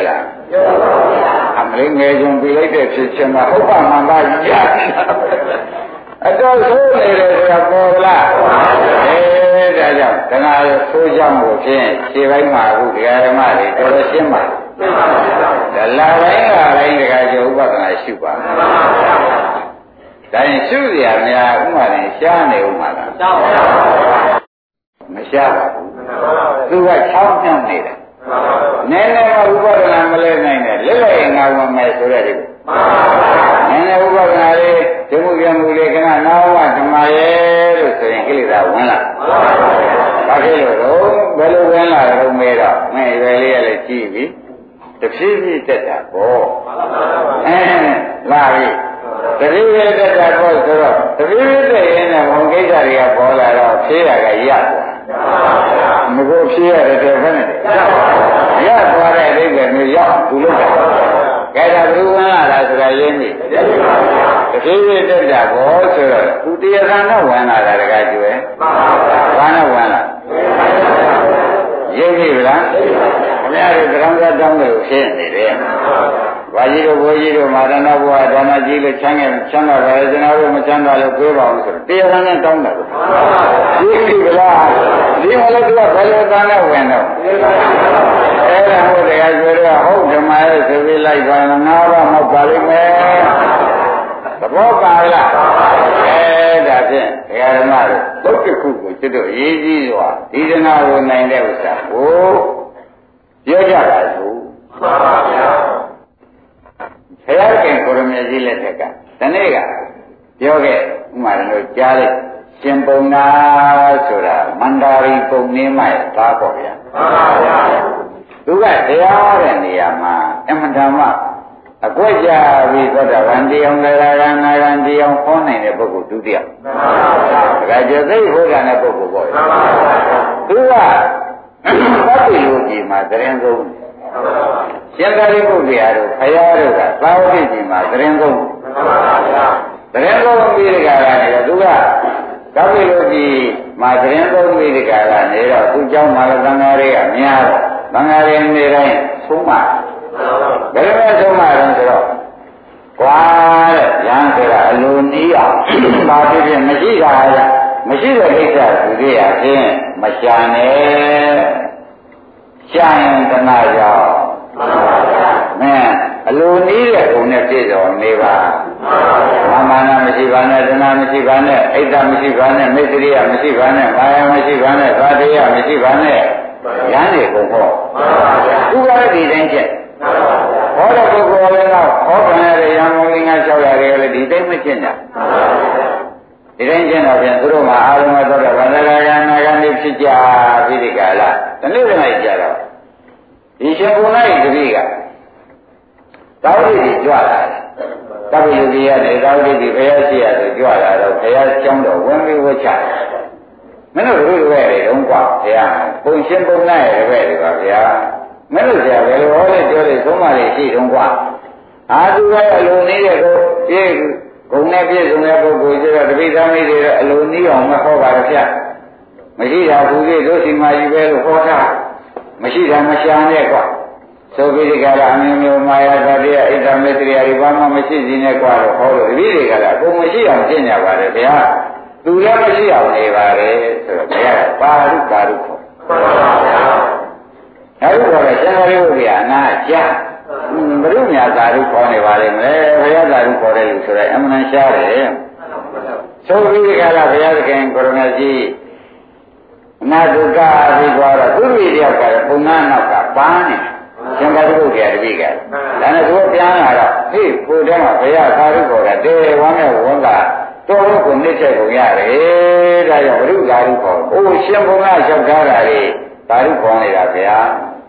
အမလေးငယ်ကျွန်ပြလိုက်တဲ့ဖြစ်ချင်းမှာဟုတ်ပါမှန်ပါရအတော်ဆိုးနေတယ်ဆိုတာပေါ်လားအဲဒါကြောင့်တဏှာဆိုးကြောင့်ကိုဖြင့်ခြေပိုင်းမှာအခုဒကာဓမ္မတွေတော်တော်ရှင်းပါဒါလာပိုင်းကတိုင်းဒကာကျော်ဥပဒနာရှုပါဒါရင်ရှုရများဥမာရင်ရှားနေဥမာလားမရှားပါဘူးသူကချောင်းမြောက်နေတယ်နည်းနည်းမှဥပဒနာမလဲနိုင်နဲ့လက်လက်ရင်ငါမမယ်ဆိုတဲ့ဒီနည်းနည်းဥပဒနာလေးဒီမှုပြမှုလေးကနနာဝဓမ္မရဲ့လို့ဆိုရင်ကိလေသာဝင်လာဘာဖြစ်လို့တော့ဘယ်လိုဝင်လာတော့မဲတော့မဲရွယ်လေးရလဲကြည့်ပြီတဖြည်းဖြည်းတက်တာပေါ့အဲလာပြီတဖြည်းဖြည်းတက်တာပေါ့ဆိုတော့တဖြည်းဖြည်းတက်ရင်လည်းဘုံကိစ္စတွေကပေါ်လာတော့ဖြေးရကရသွားမကိုဖြေးရတယ်တဲ့ဘယ်နဲ့ရသွားတဲ့အဓိပ္ပာယ်မျိုးရောက်သူလို့တာကဲဒါဘယ်ဝင်လာလားဆိုတာရင်းပြီတဖြည်းဖြည်းတက်တာပေါ့ဆိုတော့သူတရားခံတော့ဝင်လာတာတကားကျွဲဘာနဲ့ဝင်လာရင်းပြီလားခင်ဗျားတို့သံဃာတောင်းလို့ဖြစ်နေတယ်ဘာကြီးတို့ဘိုးကြီးတို့မာရဏဘုရားဒါနကြီးလို့ချမ်းငယ်ချမ်းသာတယ်ကျွန်တော်တို့မချမ်းသာလို့ပြောပါအောင်ဆိုတရားခံနဲ့တောင်းတာဒီပြီလားဒီမလို့ကဘယ်လိုသားနဲ့ဝင်တော့အဲ့ဒါဟုတ်တယ်ကျွဲတော့ဟုတ်ဓမ္မရဲ့ဆိုပြီးလိုက်ပါငါးပါးမဟုတ်ပါလိမ့်မယ်သဘောပါလားအဲဒါဖြင့်ဒကာဓမ္မတို့သုတ်တစ်ခုကိုကျွတ်တို့ရေးကြီးစွာဒီဒနာကိုနိုင်တဲ့ဥစ္စာကိုပြောကြပါစို့မှန်ပါဗျာဘုရားခင်ကိုရမေကြီးလက်ထက်ကဒီနေ့ကပြောခဲ့ဥမာတို့ကြားလိုက်ရှင်ပုံနာဆိုတာမန္တာရီပုံနေမှသားပေါ့ဗျာမှန်ပါဗျာသူကတရားတဲ့နေရာမှာအမှန်တမ်းအကွက်ကြပြီးသောတာပန်တရားနာဂံနာဂံတရားဟောနိုင်တဲ့ပုဂ္ဂိုလ်ဒုတိယမှန်ပါဗျာဒါကြသိဟောတာတဲ့ပုဂ္ဂိုလ်ပေါ့မှန်ပါဗျာသူကသတ္တိယုကြီးမှာသရင်ဆုံးရှင်သာရိပုတ္တရာတို့ခရားတို့ကသာဝတိကြီးမှာသရင်ဆုံးမှန်ပါဗျာသရင်ဆုံးပြီးကြတာလေသူကသတ္တိယုကြီးမှာသရင်ဆုံးပြီးကြတာနေတော့သူเจ้าမှာသံဃာတွေကများတော့သံဃာတွေနေတိုင်းဆုံးမှာဘယ်လိုဆုံးမှာလဲဆိုတော့ကွာတဲ့ရဟန်းဆိုတာအလိုနီးအောင်ဘာဖြစ်ဖြစ်မရှိတာမရှိတဲ့ကိစ္စသူတွေအချင်းမရှာနဲ့ရှာရင်တနာကြောင့်မင်းအလိုနီးတဲ့ပုံနဲ့ပြည့်စုံနေပါမာမနာမရှိပါနဲ့တနာမရှိပါနဲ့အိတ်တမရှိပါနဲ့မေတ္တရိယမရှိပါနဲ့မာယာမရှိပါနဲ့သာတေယမရှိပါနဲ့ရဟန်းတွေကုန်ဟောသူကလည်းဒီတိုင်းချက်ဟောတဲ့ပုဂ္ဂိုလ်လည်းတော့ဟောခံရတဲ့ရံကုန်လင်းကလျှောက်ရတယ်လည်းဒီတိုင်းမကျင့်ကြဒီတိုင်းကျင့်တော့ပြန်သူတို့မှာအာရုံတော့တဲ့ဗန္ဒရာယနာဂန်တွေဖြစ်ကြပြီးဒီကလာဒီနေ့တည်းကြတော့ဒီရှင်ဘုရားရဲ့တပည့်ကသာဝတိကြီးကြွလာတယ်တပည့်လူကြီးရတယ်သာဝတိကြီးဘုရားရှိရဆိုကြွလာတော့ဘုရားကျောင်းတော်ဝင်ပြီးဝှချတယ်မင်းတို့တို့ရဲ့တုံးกว่าဘုရားပုံရှင်ပုံနာရဲ့ဘယ်တွေပါဗျာမင်းတို့ဆရာဘယ်လိုဟောလဲပြောလဲသုံးပါးလေးရှိတုံးกว่าအာသူရဲ့အလိုနည်းတဲ့ကိုပြည့်ဂုံနဲ့ပြည့်စုံတဲ့ပုဂ္ဂိုလ်ကျတော့တပိသမီးတွေအလိုနည်းအောင်မဟောပါတော့ဗျာမရှိတာဘူးကြီးတို့စီမာယူပဲလို့ဟောတာမရှိတာမရှာနဲ့ကွာသုပိရိကရာအမျိုးမျိုးမာယာတတိယဣဒ္ဓမေတ္တရာဒီဘာမှမရှိစီနဲ့ကွာလို့ဟောလို့တပိရိကရာအကုန်မရှိအောင်ကျင့်ကြပါတယ်ဗျာသူလည်းမရှိအောင်နေပါတယ်ဆိုတော့ဘုရားကပါရုပါရုခေါ်မှန်ပါဗျာအဲဒီတော့လည်းရှင်သာရိပုတ္တရာအနာကြာဘုရုညာသာရုခေါ်နေပါလိမ့်မယ်ဘုရားသာရုခေါ်တယ်လို့ဆိုတော့အမှန်ရှားတယ်သုပိရိကရာဘုရားသခင်ကိုရမကြီးအနာတုကအပြီးသွားတော့သူ့ပြည်တယောက်ကပုံနာနောက်ကပန်းနေရှင်သာရိပုတ္တရာတပည့်ကဒါနဲ့သူပြန်လာတော့ဟေ့ကိုယ်တည်းကဘုရားသာရုခေါ်တယ်တေဝမ်းနဲ့ဝမ်းကတော်တော်ကိုနှိမ့်ချက်ကုန်ရတယ်ဒါကြောင့်ဘုရုသာရုခေါ်အိုးရှင်ဘုရားလျှောက်ထားတာလေသာရုခေါ်နေတာဗျာ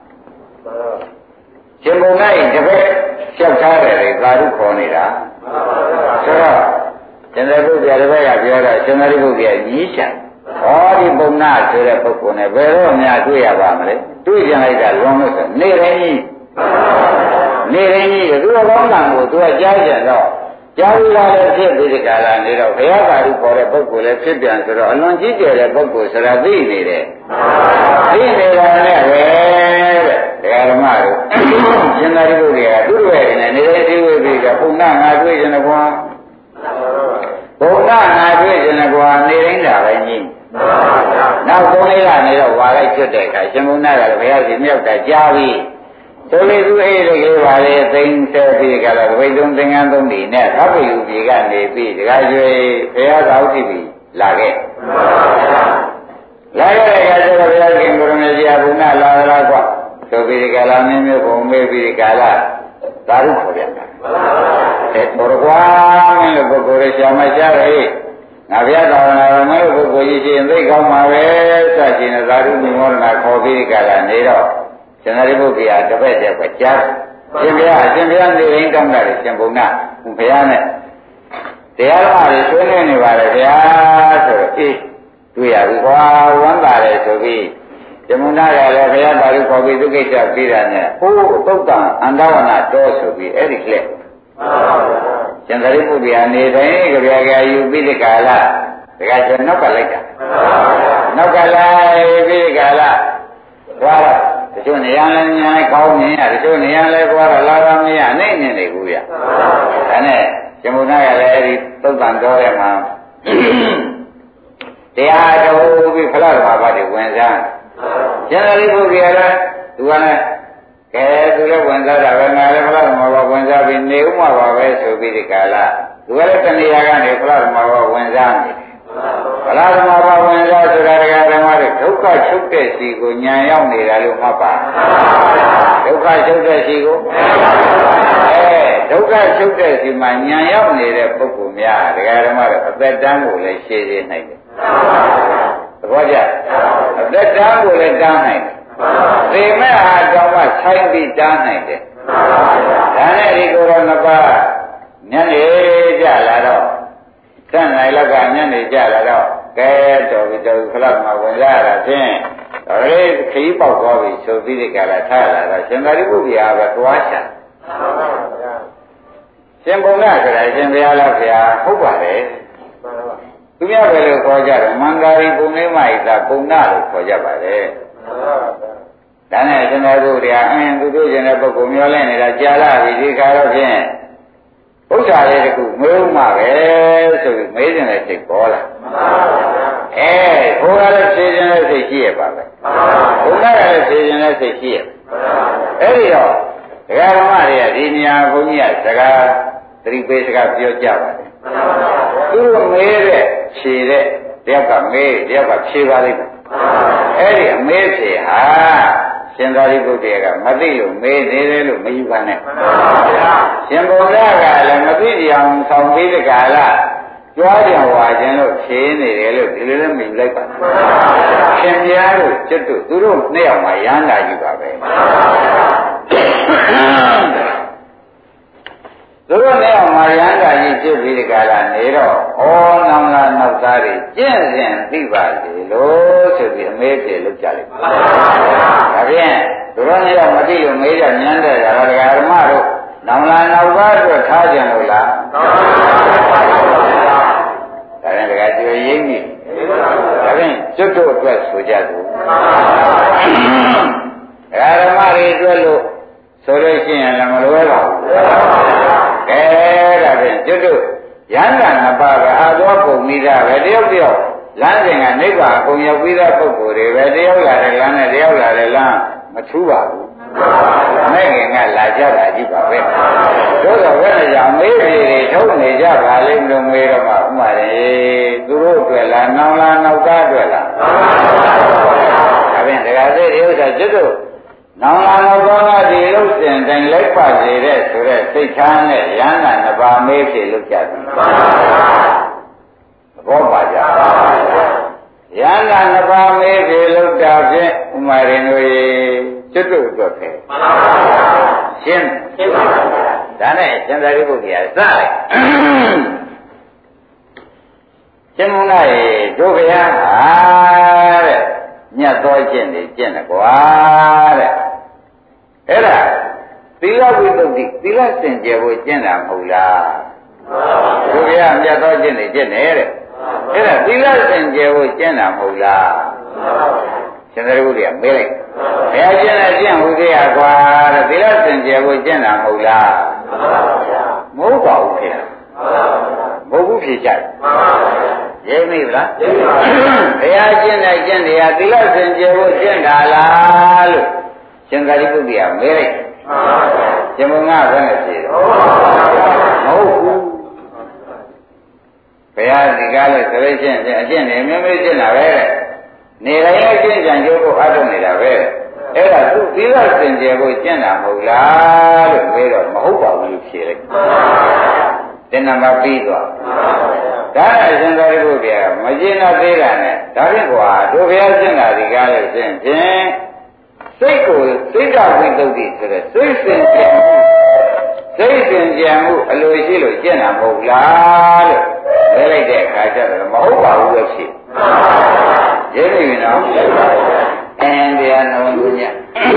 ရှင်ဘုရားရဲ့တပည့်လျှောက်ထားတယ်လေသာရုခေါ်နေတာဆိုတော့ရှင်သာရိပုတ္တရာတပည့်ကပြောတော့ရှင်သာရိပုတ္တရာကြီးချင်ဟောဒီပုံနာဆိုတဲ့ပုဂ္ဂိုလ်နဲ့ဘယ်တော့မှတွေ့ရပါမလဲတွေ့ကြလိုက်တာလွန်လို့ဆိုနေတိုင်းကြီးနေတိုင်းကြီးသူ့ဘောင်းကံကိုသူကကြားကြတော့ကြားရတာလည်းဖြစ်ပြီးဒီကလာနေတော့ဘုရားသာရုခေါ်တဲ့ပုဂ္ဂိုလ်လည်းဖြစ်ပြန်ဆိုတော့အလွန်ကြီးကျယ်တဲ့ပုဂ္ဂိုလ်ဆိုတာသိနေတယ်သိနေတာနဲ့ပဲတဲ့တရားဓမ္မတို့ရှင်သာရိပုတ္တရာသူတို့ရဲ့နေနေတဲ့ဒီဝိပိကဘုံနာငါတွေ့ခြင်းကွာဘုံနာငါတွေ့ခြင်းကွာနေတိုင်းတာပဲကြီးနောက်သုံးလေးကနေတော့ဝါလိုက်ကျွတ်တဲ့အခါရှင်ဘုံနာကလည်းဘုရားရှင်မြောက်တာကြားပြီးဆိုလေသူအဲ့ဒီလေးပါလေသိန်းဆယ်ပြီးကြတော့ဘိသုံးသင်္ကန်းသုံးဒီနဲ့သဗ္ဗယုပြေကနေပြီးတခါကျွေဘုရားသာဥတိပြီးလာခဲ့လာခဲ့တဲ့အခါကျတော့ဘုရားရှင်ကိုရမေကြီးဘုံနာလာလာကွာဆိုပြီးဒီကလာမင်းမျိုးဘုံမေးပြီးဒီကလာသာရုခေါ်ပြန်တာအဲတော်ကွာမင်းတို့ပုဂ္ဂိုလ်ရရှာမရှားရဲ့ငါဘုရားတော်နာမင်းတို့ပုဂ္ဂိုလ်ကြီးရှင်သိကောင်းပါပဲစသဖြင့်သာရုမိမောဒနာခေါ်ပြီးဒီကလာနေတော့ရှင်သာရိပုတ္တရာတပည့်တည်းကကြားရှင်ဘုရားရှင်ဘုရားနေရင်တောင်းတာလေရှင်ဘုံနာဘုရားနဲ့တရားတော်တွေဆွေးနွေးနေပါလေဗျာဆိုတော့အေးတွေ့ရပြီကွာဝမ်းသာတယ်ဆိုပြီးဇမုနာရလည်းဘုရားသာရုခေါ်ပြီးသူကိစ္စပြီးတာနဲ့ဟိုးသုတ်တံအန္တဝနာတော်ဆိုပြီးအဲ့ဒီကလေးရှင်သာရိပုတ္တရာနေတိုင်းကြပြကြယူပြီးဒီကာလတခါကျနောက်ကလိုက်တာနောက်ကလိုက်ပြီးဒီကာလသွားတော့တချို့နေရာလည်းညာကောင်းနေရတချို့နေရာလည်းသွားတော့လာတော့မရနိုင်နေနေဘူးဗျဒါနဲ့ဇမုနာရလည်းအဲ့ဒီသုတ်တံတော်ရဲ့မှာတရားတော်ပြီးဖလားတော်ဘာတွေဝင်စားရှင်သာရိပုတ္တရာလည်းသူကလည်းကဲသူလည်းဝင်စားတာပဲငါလည်းဖလားတော်ဘာဝင်စားပြီးနေဥမှာပါပဲဆိုပြီးဒီကာလသူကလည်းတဏှာကနေဖလားတော်ဘာဝင်စားနေတယ်ဖလားတော်ဘာဝင်စားဆိုတာတရားဓမ္မတွေဒုက္ခချုပ်တဲ့စီကိုညံရောက်နေတာလို့မှတ်ပါဒုက္ခချုပ်တဲ့စီကိုအဲဒုက္ခချုပ်တဲ့စီမှာညံရောက်နေတဲ့ပုဂ္ဂိုလ်များတရားဓမ္မတွေအသက်တမ်းကိုလည်းရှင်းရှင်းနိုင်တယ်သဘောကျအသက်တမ်းကိုလည်းတန်းနိုင်တယ်သေမဲ့ဟာကြောင့်မှဆိုင်ပြီးတန်းနိုင်တယ်ဒါနဲ့ဒီကိုယ်တော်နှစ်ပါးညနေကြလာတော့တန်နိုင်လောက်ကညနေကြလာတော့ကဲတော်ပြီတော်ခလောက်မှာဝင်လာတာဖြင့်ဒါလေးခရီးပေါက်သွားပြီဆိုပြီးဒီကလာထားလာတော့ရှင်သာရိပုတ္တရာပဲသွားချင်ရှင်ဘုံကဆိုတာရှင်ဘုရားလားဘုရားဟုတ်ပါတယ်သူများပဲလို့ခေါ်ကြတယ်မန္တာရီပုံလေးမဣတာပုံနာလို့ခေါ်ကြပါတယ်ဒါနဲ့ရှင်သာရိပုတ္တရာအင်းသူတို့ရှင်တဲ့ပုဂ္ဂိုလ်မျောလဲနေတာကြာလာပြီဒီခါတော့ဖြင့်ဥစ္စာလေးတခုမေးမှပဲဆိုပြီးမေးခြင်းတဲ့စိတ်ပေါ်လာအဲဘုရားလည်းဖြေခြင်းတဲ့စိတ်ရှိရပါပဲဘုရားလည်းဖြေခြင်းတဲ့စိတ်ရှိရအဲ့ဒီတော့ဒကာဓမ္မတွေကဒီနေရာဘုန်းကြီးကစကားသတိပေးစကားပြောကြပါတယ်သူတို့မေးတဲ့ဖြေတဲ့တယောက်ကမေးတယောက်ကဖြေပါလိမ့်မယ်အဲ့ဒီအမေးဖြေဟာရှင်သာရိပုတ္တရာကမသိလို့မေးနေတယ်လို့မယူပါနဲ့ရှင်ဘုရားကလည်းမသိတရားဆောင်ပြီးတဲ့ကာလကြွားကြံဝါခြင်းလို့ဖြေနေတယ်လို့ဒီလိုလည်းမယူလိုက်ပါရှင်ပြားတို့ကျွတ်တို့သူတို့နှစ်ယောက်မှရဟန္တာယူပါပဲသူတို့နဲ့မာရန်တာကြီးဖြစ်ပြီးဒီကလာနေတော့ဩနောင်လာနောက်သားတွေကျင့်စဉ်သိပါလေလို့ဆိုပြီးအမေးပြေလုပ်ကြလိမ့်မယ်။ဒါဖြင့်သူတို့နဲ့မသိလို့မေးကြညမ်းတဲ့ဓမ္မတို့နောင်လာနောက်သားတို့ထားကြလို့လား။ဒါနဲ့တကယ်ကြွေရင်းကြီးဒါဖြင့်ကျွတ်တို့အတွက်ဆိုကြသူ။ဓမ္မတွေအတွက်လို့ဆိုလို့ရှိရင်လည်းမလွယ်ပါဘူး။ကဲဒါဖြင့်ကျွတ်တို့ရဟန္တာနှစ်ပါးပဲအာသောပုံမိတာပဲတယောက်တယောက်လမ်းစဉ်ကနိဗ္ဗာန်ပုံရောက်ပြီးသားပုဂ္ဂိုလ်တွေပဲတယောက်လာတဲ့လမ်းနဲ့တယောက်လာတဲ့လမ်းမထူးပါဘူးမဲ့ခင်ကလာကြတာကြည့်ပါပဲတို့တော့ဘယ်နဲ့ကြောင့်မေးပြေတွေထုတ်နေကြပါလိမ့်လို့မေးတော့မှဥမာတယ်သူတို့အတွက်လားနောင်လားနောက်သားအတွက်လားဒါဖြင့်တရားစိတ်ဥစ္စာကျွတ်တို့နောင်လာနောက်ကောင်းကဒီလုတ်စဉ်တိုင်းလိုက်ပါစေတဲ့ဆိုတဲ့စိတ်ချမ်းနဲ့ရဟန္တာနှစ်ပါးမေးဖြေလုပ်ကြတယ်သဘောပါကြရဟန္တာနှစ်ပါးမေးဖြေလုပ်တာဖြင့်ဥမာရင်တို့ရေကျွတ်တို့အတွက်ပဲရှင်းရှင်းပါဒါနဲ့ရှင်သာရိပုတ္တရာစလိုက်ရှင်မုန်းကရေတို့ဗျာတဲ့ညတ်တော်ကျင့်နေကျင့်တယ်ကွာတဲ့အဲ့ဒါသီလဝိသုဒ္ဓိသီလစင်ကြယ်ဖို့ကျင့်တာမဟုတ်လားတို့ဗျာညတ်တော်ကျင့်နေကျင့်တယ်တဲ့အဲ့ဒါသီလစင်ကြယ်ဖို့ကျင့်တာမဟုတ်လားရှင်သာရိပုတ္တရာမေးလိုက်ဘုရားကျင့်တဲ့ကျင့်ဟူသေးရကွာတဲ့သီလစင်ကြယ်ကိုကျင့်တာမဟုတ်လားမဟုတ်ပါဘူးခင်ဗျမဟုတ်ဘူးဖြစ်ကြတယ်ရိပ်မိဗလားဘုရားကျင့်တဲ့ကျင့်တရားသီလစင်ကြယ်ကိုကျင့်တာလားလို့ရှင်သာရိပုတ္တရာမေးလိုက်ရှင်ဘုံကဘယ်နဲ့ဖြေတော့မဟုတ်ဘူးဘုရားဒီကားလို့ဆိုလို့ရှိရင်အကျင့်နေမျိုးမျိုးကျင့်တာပဲနေတိုင်းအကျင့်ကြံကြိုးကိုအားထုတ်နေတာပဲအဲ့ဒါသူသီလစင်ကြယ်ကိုကျင့်တာမဟုတ်လားလို့ပြောတော့မဟုတ်ပါဘူးလို့ဖြေလိုက်တင်နံပါတ်ပြီးသွားဒါနဲ့အရှင်သာရိပုတ္တရာမကျင့်တော့သေးတာနဲ့ဒါဖြင့်ကွာတို့ဘုရားကျင့်တာဒီကားလို့ရှိရင်ဖြင့်စိတ်ကိုစိတ်ဓာတ်ဝိသုဒ္ဓိဆိုတဲ့စိတ်စင်ကြယ်မှုစိတ်စင်ကြယ်မှုအလိုရှိလို့ကျင့်တာမဟုတ်လားလို့ပြောလိုက်တဲ့အခါကျတော့မဟုတ်ပါဘူးလို့ဖြေရင်းပြီနော်အင်းတရားလုံးကိုည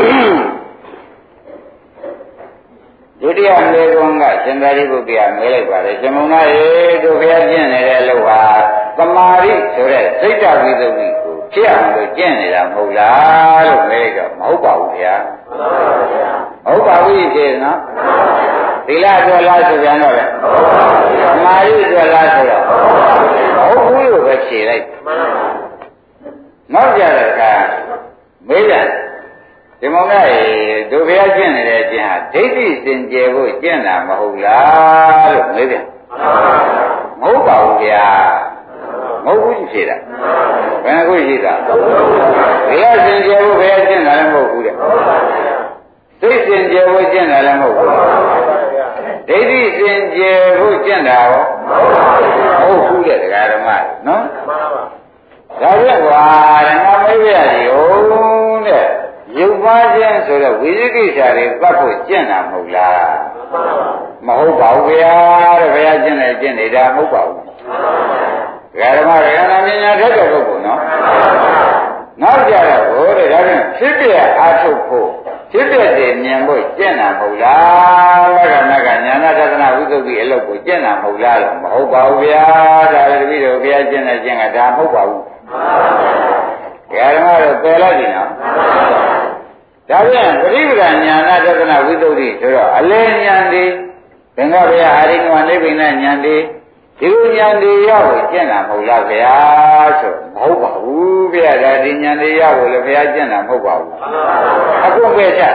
ဒုတိယမေကွန်ကရှင်သာရိပုတ္တရာမေးလိုက်ပါတယ်ရှင်မုံသားရေတို့ဘုရားကျင့်နေတဲ့အလုပ်ဟာသမာဓိဆိုတဲ့စိတ်ဓာတ်ဝိသုဒ္ဓိကိုဖြစ်အောင်လို့ကျင့်နေတာမဟုတ်လားလို့မေးလိုက်တော့မဟုတ်ပါဘူးဗျာမဟုတ်ပါဘူးဖြေနော်သီလဆိုလားဆိုပြန်တော့လေသမာဓိဆိုလားဆိုတော့မဟုတ်ဘူးလို့ပဲဖြေလိုက်နောက်ကြတဲ့အခါမေးတယ်ဒီမောင်ကတို့ဘုရားကျင့်နေတဲ့အကျင့်ဟာဒိဋ္ဌိစင်ကြယ်ဖို့ကျင့်တာမဟုတ်လားလို့မေးတယ်မဟုတ်ပါဘူးဗျာမဟုတ်ဘူးဖြေတာဘယ်နှခုရှိတာဘုရားစင်ကြယ်ဖို့ဘုရားကျင့်တာလည်းမဟုတ်ဘူးတဲ့စိတ်စင်ကြယ်ဖို့ကျင့်တာလည်းမဟုတ်ဘူးဒိဋ္ဌိစင်ကြယ်ဖို့ကျင့်တာရောမဟုတ်ဘူးတဲ့ဒကာဓမ္မနော်ဒါပြကွာငါမေးပြရတယ်ဟုတ်တဲ့ရုပ်ပါခြင်းဆိုတော့ဝိသိကိစ္စတွေပတ်ဖို့ကျင့်တာမဟုတ်လားမဟုတ်ပါဘူးဗျာတဲ့ဘုရားကျင့်တယ်ကျင့်နေတာမဟုတ်ပါဘူးဒကာဓမ္မရဟန္တာပညာထက်တဲ့ပုဂ္ဂိုလ်နော်နောက်ကြတော့ဟိုတဲ့ဒါဖြင့်ဖြစ်ပြအားထုတ်ဖို့ဖြစ်ပြတယ်မြင်ဖို့ကျင့်တာမဟုတ်လားလက္ခဏာကညာနာသဒ္ဒနာဝိသုဒ္ဓိအလုပ်ကိုကျင့်တာမဟုတ်လားလို့မဟုတ်ပါဘူးဗျာဒါလည်းတပည့်တော်ဘုရားကျင့်တဲ့ကျင့်ကဒါမဟုတ်ပါဘူးဓမ္မတော့ပယ်လိုက်ပြီနော်ဒါပြန်ပရိပဒညာနာသဒ္ဒနာဝိသုဒ္ဓိဆိုတော့အလဲဉာဏ်ဒီသင်္ဃဘုရားအာရိနဝနိဗ္ဗိဏဉာဏ်ဒီဒီလိုဉာဏ်ဒီရောက်ကိုကျင့်တာမဟုတ်လားဗျာဆိုမဟုတ်ပါဘူးဗျာဒါဒီဉာဏ်ဒီရောက်ကိုလည်းဘုရားကျင့်တာမဟုတ်ပါဘူးအခုပဲချက်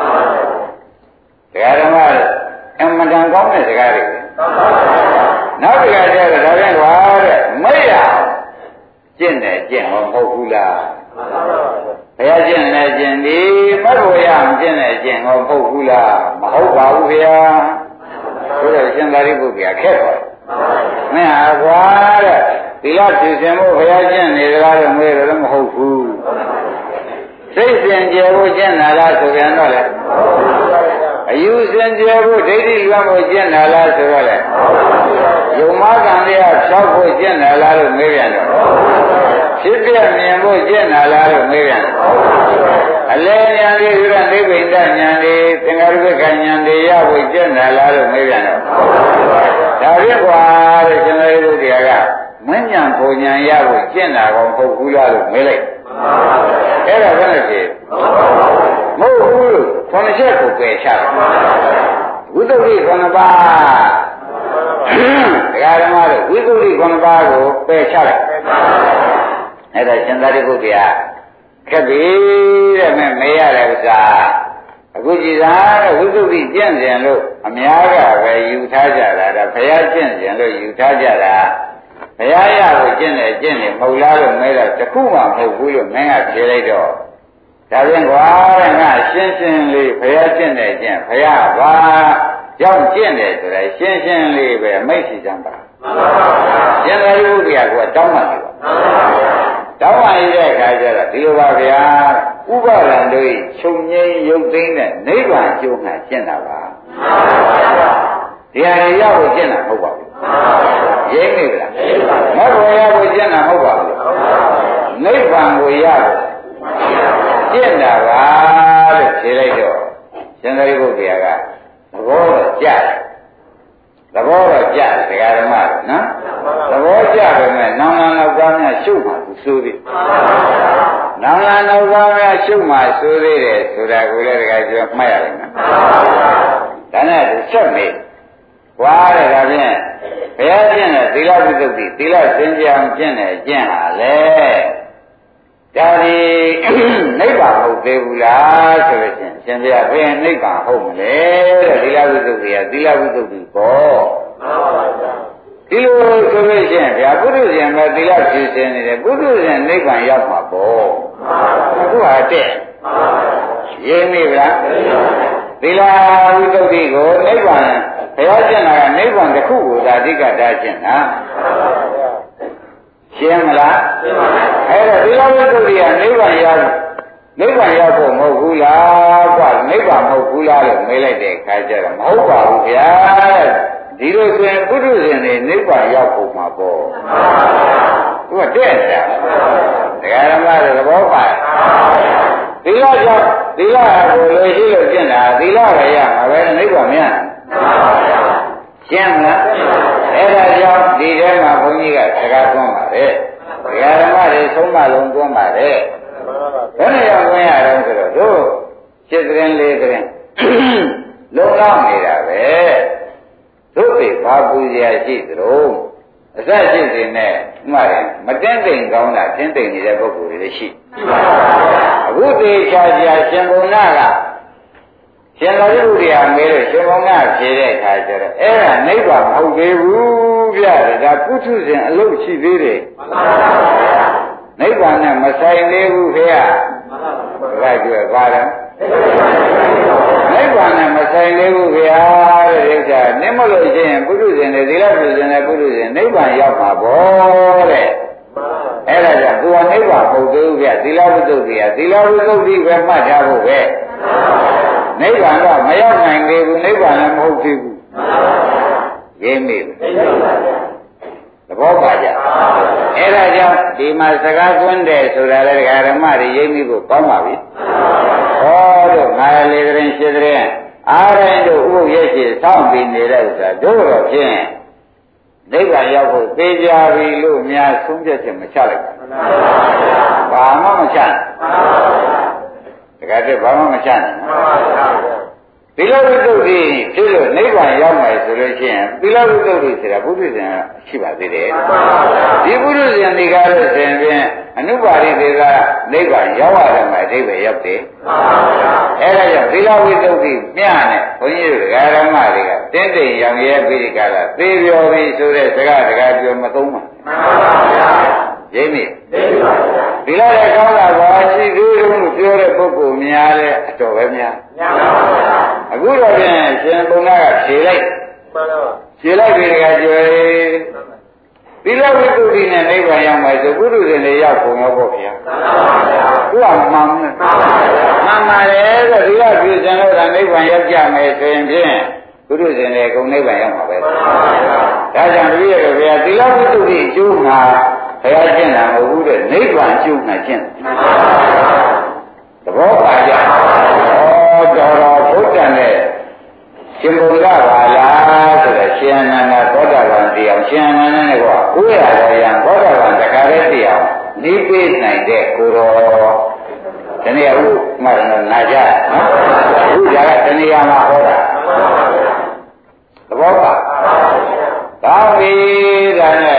တရားဓမ္မအမှန်တန်ကောင်းတဲ့စကားတွေနောက်တစ်ခါကျတော့ဒါပြန်ပါတဲ့မရကျင့်တယ်ကျင့်ဟောမဟုတ်ဘူးလားဘုရားကျင့်တယ်ကျင့်ဒီမဟုတ်ရမကျင့်တယ်ကျင့်ဟောမဟုတ်ဘူးလားမဟုတ်ပါဘူးဗျာဆိုတော့ရှင်သာရိပုတ္တရာခက်သွားမင်းဟာကွာတဲ့ဒီလောက်သိစင်ဖို့ဘုရားကျင့်နေကြလားလို့မေးတယ်မဟုတ်ဘူးစိတ်စင်ကြယ်ဖို့ကျင့်တာလားဆိုပြန်တော့လေအယူစင်ကြယ်ဖို့ဒိဋ္ဌိလွတ်ဖို့ကျင့်တာလားဆိုတော့လေယုံမကံလေးကဖြောက်ဖို့ကျင့်တာလားလို့မေးပြန်တော့ဖြစ်ပြမြင်ဖို့ကျင့်တာလားလို့မေးပြန်အလဲဉာဏ်လေးဆိုတော့နိဗ္ဗိန္ဒဉာဏ်လေးသင်္ခါရုပ္ပကဉာဏ်လေးရဖို့ကျင့်တာလားလို့မေးပြန်တော့ဒါဖြစ်ကွာတဲ့ရှင်သာရိပုတ္တရာကမဉ္ဇဉ်ပုံဉာဏ်ရဖို့ကျင့်တာကောမဟုတ်ဘူးလားလို့မေးလိုက်အဲ့ဒါဘယ်နဲ့ဖြေမဟုတ်ဘူးလို့ခေါင်းချက်ကိုပယ်ချတယ်ဝိသုဒ္ဓိခုနှစ်ပါးဒကာဓမ္မတို့ဝိသုဒ္ဓိခုနှစ်ပါးကိုပယ်ချလိုက်အဲ့ဒါရှင်သာရိပုတ္တရာခက်ပြီတဲ့မဲ့မေးရတဲ့ဥစ္စာအခုကြည်သာတဲ့ဝိသုဒ္ဓိကျင့်စဉ်လို့အများကပဲယူထားကြတာဒါဘုရားကျင့်စဉ်လို့ယူထားကြတာဘုရားရကိုကျင့်တယ်ကျင့်တယ်မဟုတ်လားလို့မဲတော့တခုမှမဟုတ်ဘူးလို့မင်းကဖြေလိုက်တော့ဒါပြန်ကွာတဲ့ငါရှင်းရှင်းလေးဘုရားကျင့်တယ်ကျင့်ဘုရားဘာကြောင့်ကျင့်တယ်ဆိုတော့ရှင်းရှင်းလေးပဲမိတ်စီကြံပါရှင်သာရိပုတ္တရာကတောင်းမှန်တယ်ပါတောင်းမှန်ရတဲ့အခါကျတော့ဒီလိုပါဗျာဥပါဒံတို့ချုပ်ငိမ့်ရုပ်သိမ်းတဲ့နိဗ္ဗာန်ကျိုးမှကျင့်တာပါဒီဟာတွေရောက်ကိုကျင့်တာမဟုတ်ပါဘူးရိပ်နေဗလားမဟုတ်ဘုရားကိုကျင့်တာမဟုတ်ပါဘူးနိဗ္ဗာန်ကိုရဖို့ကျင့်တာပါလို့ဖြေလိုက်တော့ရှင်သာရိပုတ္တရာကသဘောတော့ကြတယ်သဘောတော့ကြတယ်ဒကာဓမ္မနော်သဘောကြပေမဲ့နောင်လာနောက်သားများရှုပ်မှသူစိုးပြီနောင်လာနောက်သားများရှုမှဆိုသေးတယ်ဆိုတာကိုလည်းတခါပြောမှတ်ရတယ်နော်ဒါနဲ့ဆက်မေးဝါတဲ့ဒါဖြင့်ဘုရားကျင့်တဲ့သီလဝိသုဒ္ဓိသီလစင်ကြံကျင့်တဲ့ကျင့်ဟာလေဒါဒီနိဗ္ဗာန်ဟုတ်သေးဘူးလားဆိုလို့ချင်းရှင်ဘုရားဘယ်နိဗ္ဗာန်ဟုတ်မလဲတဲ့သီလဝိသုဒ္ဓိကသီလဝိသုဒ္ဓိပေါ့မှန်ပါဗျာဒီလိုဆိုလို့ချင်းဗျာပုထုဇဉ်ကသီလဖြည့်စင်နေတယ်ပုထုဇဉ်နိဗ္ဗာန်ရောက်မှာပေါ့မှန်ပါဗျာအခုဟာတဲ့မှန်ပါဗျာရင်းမိဗျာသီလဝိသုဒ္ဓိကိုနိဗ္ဗာန်ဘုရားကျင့်တာကနိဗ္ဗာန်တစ်ခုကိုသာအဓိကထားကျင့်တာရှင်းမလားရှင်းပါပြီအဲ့တော့သီလဝိသုဒ္ဓိကနိဗ္ဗာန်ရောက်နိဗ္ဗာန်ရောက်ဖို့မဟုတ်ဘူးလားကွာနိဗ္ဗာန်မဟုတ်ဘူးလားလို့မေးလိုက်တဲ့အခါကျတော့မဟုတ်ပါဘူးဗျာဒီလိုဆိုရင်ပုထုဇဉ်တွေနိဗ္ဗာန်ရောက်ဖို့မှာပေါ့သူကတဲ့နေတာတရားဓမ္မတွေသဘောပါသီလကြောင့်သီလကိုလိုရှိလို့ကျင့်တာသီလပဲရမှာပဲနိဗ္ဗာန်မရရှင်းမလားအဲ့ဒါကြောင့်ဒီထဲမှာဘုန်းကြီးကစကားသွင်းပါတယ်ဒကာဓမ္မတွေသုံးပါလုံးသွင်းပါတယ်ဘယ်နဲ့ရောက်သွင်းရတော့ဆိုတော့တို့စိတ်ကရင်လေးကရင်လုံလောက်နေတာပဲတို့တွေဘာပူဇော်ရှိသလိုအစရှိနေနဲ့ဥမာရင်မတင်းတိမ်ကောင်းတာတင်းတိမ်နေတဲ့ပုဂ္ဂိုလ်တွေလည်းရှိအခုတေချာချာရှင်ဘုံနာကရှင်သာရိပုတ္တရာမေးလို့ရှင်ဘုံနာဖြေတဲ့အခါကျတော့အဲ့ဒါနိဗ္ဗာန်မဟုတ်သေးဘူးဗျာဒါပုထုဇဉ်အလုပ်ရှိသေးတယ်နိဗ္ဗာန်နဲ့မဆိုင်သေးဘူးခင်ဗျာဒါကြွယ်ပါတော့နိဗ္ဗာန်နဲ့မဆိုင်သေးဘူးခင်ဗျာတဲ့ဥစ္စာနင်းမလို့ရှိရင်ပုထုဇဉ်တွေသီလပုဇဉ်တွေပုထုဇဉ်နိဗ္ဗာန်ရောက်မှာပေါ့တဲ့အဲ့ဒါကြောင့်သူကနိဗ္ဗာန်မဟုတ်သေးဘူးဗျာသီလဝိသုဒ္ဓိကသီလဝိသုဒ္ဓိပဲမှတ်ထားဖို့ပဲနိဗ္ဗာန်ကမရောက်နိုင်သေးဘူးနိဗ္ဗာန်လည်းမဟုတ်သေးဘူးရင်းမိသဘောပါကြအဲ့ဒါကြောင့်ဒီမှာစကားသွင်းတယ်ဆိုတာလည်းဓမ္မတွေရင်းမိဖို့ကောင်းပါပြီဟောတို့ငါလေးကရင်ရှိတဲ့အားတိုင်းတို့ဥပုပ်ရဲ့ရှိစောင့်ပြီးနေတဲ့ဥစ္စာတို့တော့ဖြင့်နိဗ္ဗာန်ရောက်ဖို့သိကြပြီလို့များဆုံးဖြတ်ချက်မချလိုက်ဘူးဘာမှမချနိုင်တကယ်တည်းဘာမှမချနိုင်သီလဝိသုဒ္ဓိဖြစ်လို့နိဗ္ဗာန်ရောက်မယ်ဆိုလို့ရှိရင်သီလဝိသုဒ္ဓိဆိုတာဘုရားရှင်ရှိပါသေးတယ်ဒီဘုရားရှင်ဒီကားလို့ဆိုရင်ဖြင့်အနုပါရိသေကနိဗ္ဗာန်ရောက်ရတယ်မှာအဓိပ္ပာယ်ရောက်တယ်အဲဒါကြောင့်သီလဝိသုဒ္ဓိမျှနဲ့ဘုန်းကြီးတို့ဓမ္မတွေကတင်းတိမ်ရောင်ရဲပြီးဒီကားကသေပြောပြီးဆိုတဲ့စကားတကားပြောမသုံးပါရင်းမိသီလရဲ့ကောင်းတာဘာရှိသေးလို့ပြောတဲ့ပုဂ္ဂိုလ်များတဲ့အတော်ပဲများအခုတော့ပြန်ရှင်ဘုရားကဖြေလိုက်ဖြေလိုက်ပြီးတကကြွယ်သီလဝိသုဒ္ဓိနဲ့နိဗ္ဗာန်ရောက်မယ်ဆိုပုထုဇဉ်တွေရောက်ပုံရောပေါ့ဗျာသူကမှန်တယ်မှန်ပါလေဆိုသီလပြည့်စုံလို့ဒါနိဗ္ဗာန်ရောက်ကြမယ်ဆိုရင်ဖြင့်ပုထုဇဉ်တွေအကုန်နိဗ္ဗာန်ရောက်မှာပဲဒါကြောင့်တပည့်တော်ဗျာသီလဝိသုဒ္ဓိအကျိုးငါဘုရားကျင့်တာမဟုတ်ဘူးတဲ့နိဗ္ဗာန်ကျုံနဲ့ကျင့်သဘောပါကြဩတော်တော်ဘုဒ္ဓနဲ့ရှင်ဘုရားပါလားဆိုတော့ရှင်အနန္ဒသောတာပန်တရားရှင်အနန္ဒနဲ့ကကိုယ်ရရံသောတာပန်တခါတည်းတရားနိဗ္ဗာန်နိုင်တဲ့ကိုတော်ဒီနေ့အခုမှတော့နာကြနော်အခုကြာကတဏှာမှာဟောတာသဘောပါကောင်းပြီဒါနဲ့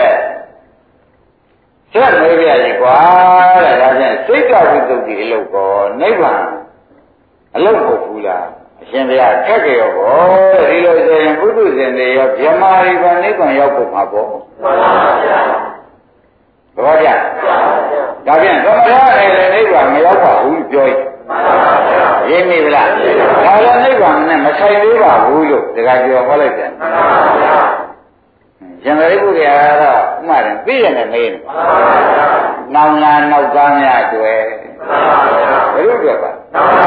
ဆက်မေးပြရင်ကွာတဲ့ဒါဖြင့်စိတ်ကဝိသုဒ္ဓိအလုပ်ကောနိဗ္ဗာန်အလုပ်ကိုဘူးလားအရှင်ဘုရားခက်ကြရောဘောဒီလိုဆိုရင်ပုထုဇဉ်တွေရောဗြဟ္မာရိကနိဗ္ဗာန်ရောက်ဖို့မှာပေါ့မှန်ပါဗျာသဘောကျဒါဖြင့်သမထနဲ့လည်းနိဗ္ဗာန်မရောက်ပါဘူးပြောရင်မှန်ပါဗျာရင်းမိလားဒါလည်းနိဗ္ဗာန်နဲ့မဆိုင်သေးပါဘူးလို့တခါပြောဟောလိုက်တယ်မှန်ပါဗျာရှင်သာရိပုတ္တရာကတော့ဥမာရင်သိရတယ်မေးတယ်။နောင်လာနောက်သားများတွေ့ဘယ်လိုတွေ့ပါ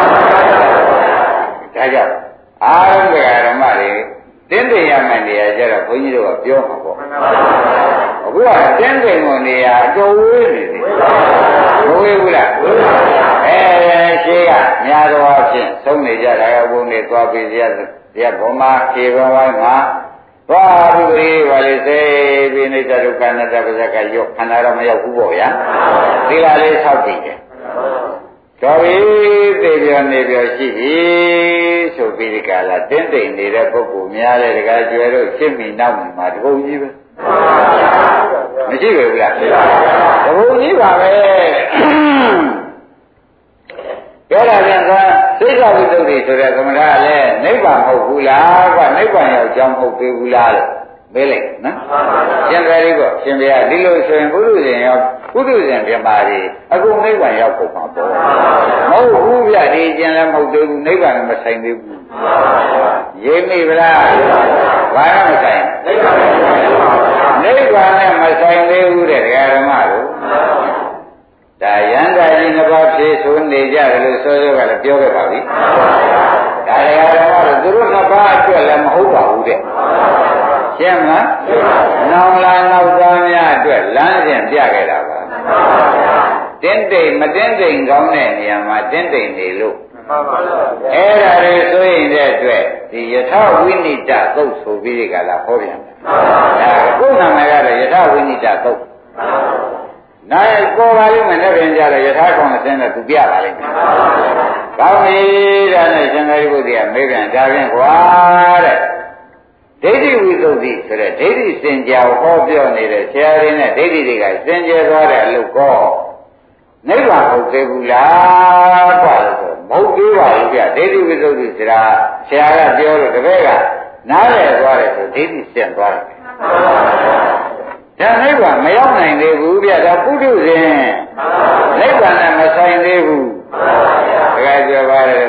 ဒါကြောင့်အာရုံဓမ္မတွေတင်းတိမ်ရမှန်နေရကြတော့ဘုန်းကြီးတို့ကပြောမှာပေါ့အခုကတင်းတိမ်ကိုနေရအတော်ဝေးနေတယ်မဝေးဘူးလားအဲရှိကများသောအားဖြင့်သုံးနေကြတာကဘုန်းတွေသွားပြီးရရဘုံမှာခြေဘဝမှာဘာပုဂ္ဂိပါလေစေပြီးနေကြဒုက္ခနဲ့တပ္ပဇကရောခန္ဓာတော့မရောက်ဘူးပေါ့ဗျာဒီလားလေးဆောက်ကြည့်တယ်တော်ပြီသိပြောနေပြောရှိပြီဆိုပြီးဒီကလာတင်းတိမ်နေတဲ့ပုဂ္ဂိုလ်များတဲ့တကားကျွဲတို့ရှင်းမိနောက်မှာတပုံကြီးပဲမရှိပဲဘူးလားတပုံကြီးပါပဲပြောတာပြန်ကစိတ်ကဝိသုဒ္ဓိဆိုတဲ့ကမ္မထာလည်းနိဗ္ဗာန်မဟုတ်ဘူးလားကွနိဗ္ဗာန်ရောက်ကြောင်းမဟုတ်သေးဘူးလားလို့မေးလိုက်နော်ရှင်သာရိပုတ္တရှင်ဘုရားဒီလိုဆိုရင်ဘုရုရှင်ရောက်ဘုရုရှင်ပြပါလေအခုနိဗ္ဗာန်ရောက်ဖို့မှာပေါ့မဟုတ်ဘူးဗျဒီကျင်လည်းမဟုတ်သေးဘူးနိဗ္ဗာန်လည်းမဆိုင်သေးဘူးရေးမိဗလားဘာမှမဆိုင်နိဗ္ဗာန်နဲ့မဆိုင်သေးဘူးတဲ့ဓမ္မတို့ဒါယန္တာကြီးနှစ်ပါးဖြည့်ဆိုနေကြတယ်လို့ဆိုရောကလည်းပြောခဲ့ပါပြီဒါတရားဓမ္မတို့သူတို့နှစ်ပါးအတွက်လည်းမဟုတ်ပါဘူးတဲ့ရှင်းမလားနောင်လာနောက်သားများအတွက်လမ်းစဉ်ပြခဲ့တာပါတင်းတိမ်မတင်းတိမ်ကောင်းတဲ့နေရာမှာတင်းတိမ်နေလို့အဲ့ဒါတွေဆိုရင်တဲ့အတွက်ဒီယထဝိနိတသုတ်ဆိုပြီးဒီကလာဟောပြန်တယ်ဒါကိုယ်နာမည်ကတော့ယထဝိနိတသုတ်နိုင်ပေါ်ပါလိမ့်မယ်နဲ့ပြင်ကြတော့ယထာကောင်အစင်းနဲ့သူပြပါလိမ့်မယ်ကောင်းပြီဒါနဲ့ရှင်သာရိပုတ္တရာမေးပြန်ဒါဖြင့်ကွာတဲ့ဒိဋ္ဌိဝိသုဒ္ဓိဆိုတဲ့ဒိဋ္ဌိစင်ကြယ်ဟောပြောနေတဲ့ဆရာတွေနဲ့ဒိဋ္ဌိတွေကစင်ကြယ်သွားတဲ့အလုပ်ကောနိဗ္ဗာန်ဟုတ်သေးဘူးလားကွာဆိုမဟုတ်သေးပါဘူးဗျဒိဋ္ဌိဝိသုဒ္ဓိဆိုတာဆရာကပြောလို့တပည့်ကနားလည်သွားတယ်ဆိုဒိဋ္ဌိစင်သွားတယ်ဒါနိဗ္ဗာန်မရောက်နိုင်သေးဘူးဗျဒါပုထုဇဉ်နိဗ္ဗာန်နဲ့မဆိုင်သေးဘူးတကယ်ပြောပါတယ်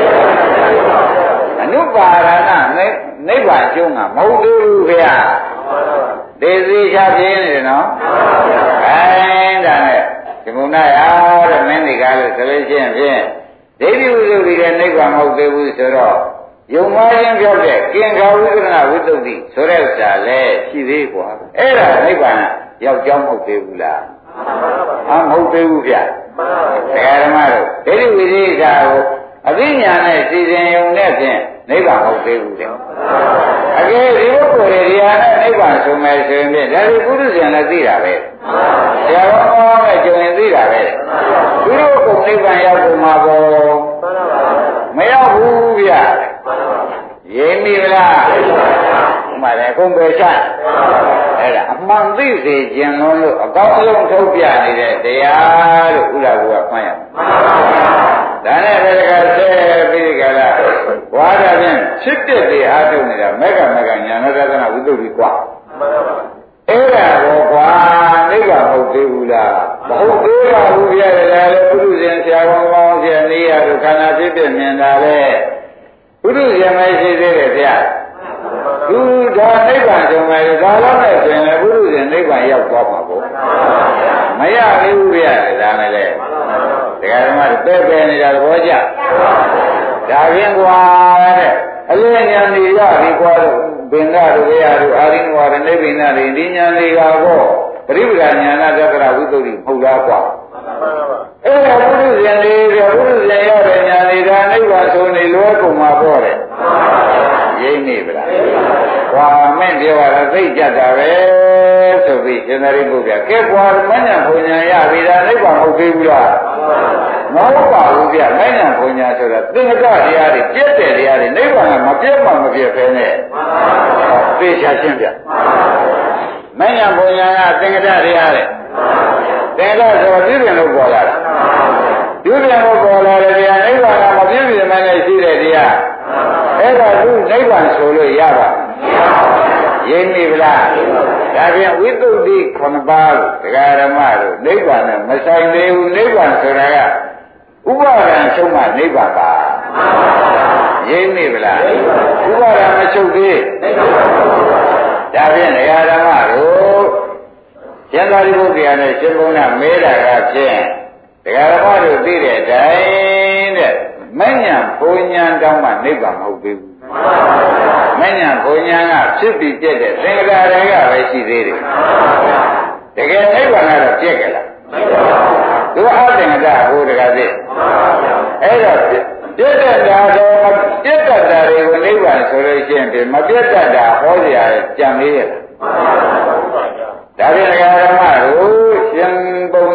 အနုပါဒနာနိဗ္ဗာန်ကျုံးကမဟုတ်သေးဘူးဗျသေသေးချပြင်းနေတယ်နော်အဲဒါနဲ့ဒီမုံနာရတဲ့မင်းဒီကားလို့ဆိုလို့ရှိရင်ဖြင့်ဒိဋ္ဌိဝိသုဒ္ဓိတဲ့နိဗ္ဗာန်မဟုတ်သေးဘူးဆိုတော့ယုံမှားခြင်းပြောတဲ့ကင်္ခာဝိသရဏဝိသုဒ္ဓိဆိုတဲ့ဥစ္စာလည်းရှိသေးกว่าအဲ့ဒါနိဗ္ဗာန်ရောက်ကြောင်းမဟုတ်သေးဘူးလားဟာမဟုတ်သေးဘူးဗျတရားဓမ္မတို့ဒိဋ္ဌိဝိသေစာကိုအသိဉာဏ်နဲ့စီစဉ်ယုံနဲ့ဖြင့်နိဗ္ဗာန်မဟုတ်သေးဘူးတဲ့အကယ်ဒီပုဂ္ဂိုလ်တွေဒီဟာနဲ့နိဗ္ဗာန်ဆိုမယ်ဆိုရင်ဖြင့်ဒါဒီပုရုဇဉ်လည်းသိတာပဲဆရာတော်ကောင်းနဲ့ကျုံရင်သိတာပဲသူတို့ကနိဗ္ဗာန်ရောက်ကုန်မှာပေါ့မရောက်ဘူးဗျရေးမိလားမှန်တယ်ကုန်ပဲချအဲ့ဒါအမှန်သိစေခြင်းလုံးလို့အကောင်းဆုံးထုတ်ပြနေတဲ့တရားလို့ဥလာဘုရားမှတ်ရမယ်ဒါနဲ့တကယ်ဆဲပြီးကြလားဝါဒဖြင့်ဖြစ်တဲ့တရားထုတ်နေတာမေဃမေဃညာဏတနာဝိသုဒ္ဓိกว่าအဲ့ဒါကိုကွာနိဗ္ဗာန်ဟုတ်သေးဘူးလားမဟုတ်သေးပါဘူးပြရတယ်လေပုရုဇဉ်ဆရာကောင်းကောင်းဆရာနေရတို့ခန္ဓာဖြစ်ဖြစ်မြင်တာလေပုရုဇဉ်မရှိသေးတယ်ဗျသူဒါနိဗ္ဗာန်ဆိုမယ်ဒါတော့နဲ့ဆိုရင်လည်းပုရုဇဉ်နိဗ္ဗာန်ရောက်သွားမှာပေါ့မရသေးဘူးဗျဒါနဲ့လေတရားဓမ္မတွေပဲပဲနေတာသဘောကျဒါဖြင့်ကွာတဲ့အလင်းဉာဏ်တွေရပြီကွာတော့ဘင်္ဂတို့ရတို့အာရိနဝရနိဗ္ဗိနတွေဒီဉာဏ်တွေကပေါ့ပရိပဒဉာဏသက္ကရဝိသုဒ္ဓိမဟုတ်လားကွာအဲ့ဒါပုရုဇဉ်တွေပုရုဇဉ်ရတဲ့ဉာဏ်တွေဒါနိဗ္ဗာန်ဆိုနေလွယ်ကုန်မှာပေါ့တဲ့ရိမ့်နေဗလားကွာမင်းပြောရတာသိကြတာပဲဆိုပြီးရှင်သာရိပုတ္တရာကဲကွာမဉ္ဇဉ်ဘုံညာရပြီဒါနိဗ္ဗာန်ဟုတ်သေးဘူးလားမဟုတ်ပါဘူးဗျမဉ္ဇဉ်ဘုံညာဆိုတာသင်္ကတတရားတွေပြည့်တဲ့တရားတွေနိဗ္ဗာန်ကမပြည့်မှမပြည့်ဖဲနဲ့သိချရှင်းပြမဉ္ဇဉ်ဘုံညာကသင်္ကတတရားတဲ့သင်္ကတဆိုပြည့်ပြင်လို့ပေါ်လာတာပြည့်ပြင်လို့ပေါ်လာတဲ့တရားနိဗ္ဗာန်ကမပြည့်ပြည့်မှနဲ့ရှိတဲ့တရားအဲ့ဒါသူနိဗ္ဗာန်ဆိုလို့ရပါရိပ်မိဗလားဒါပြန်ဝိသုဒ္ဓိခုနှစ်ပါးလို့တရားဓမ္မတို့နိဗ္ဗာန်နဲ့မဆိုင်သေးဘူးနိဗ္ဗာန်ဆိုတာကဥပါဒံချုပ်မှနိဗ္ဗာန်ပါရိပ်မိဗလားဥပါဒံမချုပ်သေးဒါပြန်တရားဓမ္မတို့ကျန်သာရိပုတ္တရာနဲ့ရှင်ဘုန်းကမေးတာကဖြင့်တရားဓမ္မတို့သိတဲ့အတိုင်းတဲ့မဉ္ဇဉ်ဘုံညာတောင်းမှနိဗ္ဗာန်မဟုတ်သေးဘူးမဉ္ဇဉ်ဘုံညာကဖြစ်ပြီးပြည့်တဲ့သင်္ကရာတွေကပဲရှိသေးတယ်တကယ်နိဗ္ဗာန်ကတော့ပြည့်ကြလားသူအသင်္ကရာဘုရားသိအဲ့တော့ပြည့်တဲ့တာတော့ပြည့်တတ်တာတွေကိုနိဗ္ဗာန်ဆိုလို့ရှိရင်မပြည့်တတ်တာဟောစရာကြံသေးရဲ့ဒါဖြင့်ဓမ္မတို့ရှင်ဘုံနာက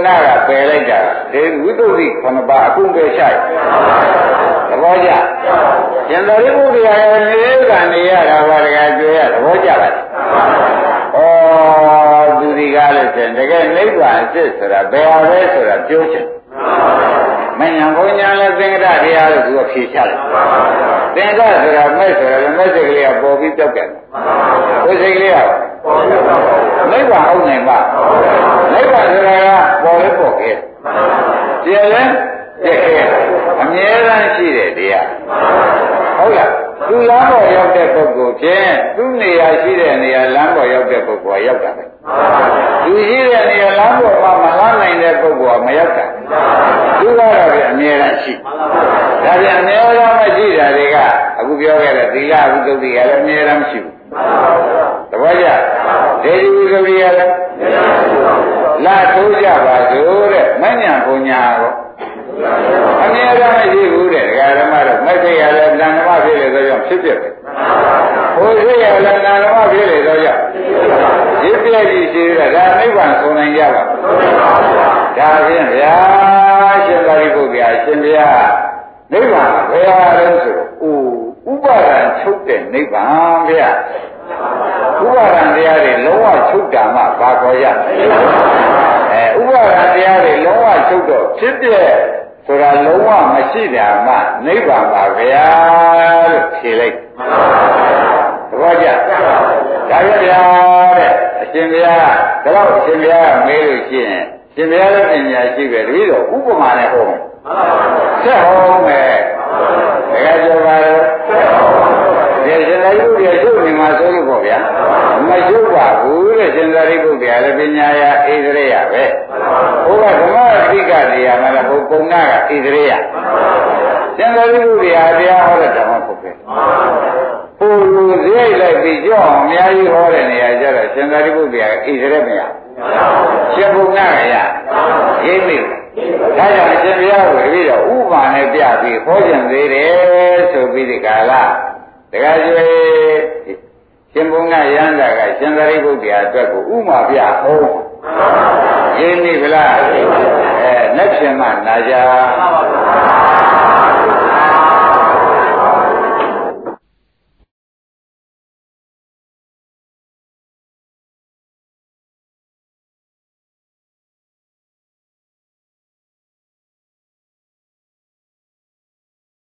ပယ်လိုက်တာဒီဝိသုဒ္ဓိခဏပါအကုန်ပယ်ဆိုင်သဘောကျရှင်သာရိပုတ္တရာရဲ့နေကနေရတာပါတကယ်ကြွရသဘောကျပါလားဩသူဒီကားလို့ဆိုရင်တကယ်နိဗ္ဗာန်အစ်စ်ဆိုတာဘယ်ဟာလဲဆိုတာပြောချင်မညာဘုံညာလည်းသင်္ကတတရားလို့သူကဖြေချတယ်သင်္ကတဆိုတာမဲ့ဆိုတာလည်းမဲ့စိတ်ကလေးကပေါ်ပြီးပြောက်တယ်ကိုယ်စိတ်ကလေးကပေါ်ပြီးပြောက်တယ်နိဗ္ဗာန်ဟုတ်နိုင်ပါနိဗ္ဗာန်ဆိုတာကပေါ်လဲပေါ်ခဲ့ကျေလဲကျက်ခဲ့အမြဲတမ်းရှိတယ်တရားဟုတ်လားသူလမ်းပေါ်ရောက်တဲ့ပုဂ္ဂိုလ်ဖြင့်သူ့နေရာရှိတဲ့နေရာလမ်းပေါ်ရောက်တဲ့ပုဂ္ဂိုလ်ကရောက်တာပဲသူရှိတဲ့နေရာလမ်းပေါ်မှာမလမ်းနိုင်တဲ့ပုဂ္ဂိုလ်ကမရောက်တာသူကတော့ပြအမြဲတမ်းရှိဒါပြန်အမြဲတမ်းမရှိတာတွေကအခုပြောခဲ့တဲ့သီလဝိသုဒ္ဓိကလည်းအမြဲတမ်းမရှိဘူးသဘောကျဒေဝိသုဒ္ဓိကလည်းလာထိုးကြပါစို့တဲ့မဉ္ဇဉ်ဘုံညာရောအမြဲတမ်းမရှိဘူးတဲ့ဒကာဓမ္မတို့မက်စိတ်ရလည်းတဏ္ဍမဖြစ်လေသောကြောင့်ဖြစ်ဖြစ်ပဲဘုစိတ်ရလည်းတဏ္ဍမဖြစ်လေသောကြောင့်ရစ်ပြည့်ကြီးရှိတဲ့ဒါနိဗ္ဗာန်ဆုံးနိုင်ကြပါဒါဖြင့်ဗျာရှင်သာရိပုတ္တရာရှင်ဘုရားနိဗ္ဗာန်ဘယ်ဟာလဲဆိုတော့အိုဥပါဒံချုပ်တဲ့နိဗ္ဗာန်ဗျာဥပါဒံတရားတွေလုံးဝချုပ်တာမှဘာခေါ်ရအဲဥပါဒံတရားတွေလုံးဝချုပ်တော့ဖြစ်ပြဆိုတာလုံးဝမရှိတာမှနိဗ္ဗာန်ပါဗျာလို့ဖြေလိုက်သဘောကျဒါကြဗျာတဲ့အရှင်ဘုရားဒါတော့အရှင်ဘုရားမေးလို့ရှိရင်ရှင်ဘုရားလည်းပညာရှိပဲတပည့်တော်ဥပမာနဲ့ဟောဆက်ဟောမယ်တကယ်ကြောပါတော့ဒီရှင်သာရိပုတ္တရာရှုပ်နေမှာဆိုလို့ပေါ့ဗျာမရှုပ်ပါဘူးတဲ့ရှင်သာရိပုတ္တရာလည်းပညာရဣသရေယပဲဘုရားဓမ္မသိက္ခာတရားမှာလည်းဘုံပုံနာကဣသရေယရှင်သာရိပုတ္တရာတရားဟောတဲ့ဓမ္မပုဒ်ပဲဟိုလူဇိတ်လိုက်ပြီးကြောက်အောင်အများကြီးဟောတဲ့နေရာကျတော့ရှင်သာရိပုတ္တရာဣသရေမရရှင်ဘုံနာကရရိပ်မိဒါကြောင့်ရှင်ဘုရားကိုတပည့်တော်ဥပမာနဲ့ပြပြီးဟောကျင်သေးတယ်ဆိုပြီးဒီကာလတခါကျွေးရှင်ဘုံကရဟန္တာကရှင်သာရိပုတ္တရာအတွက်ကိုဥမာပြဟောရင်းနေဗလားအဲလက်ဖြင့်မှနာကြ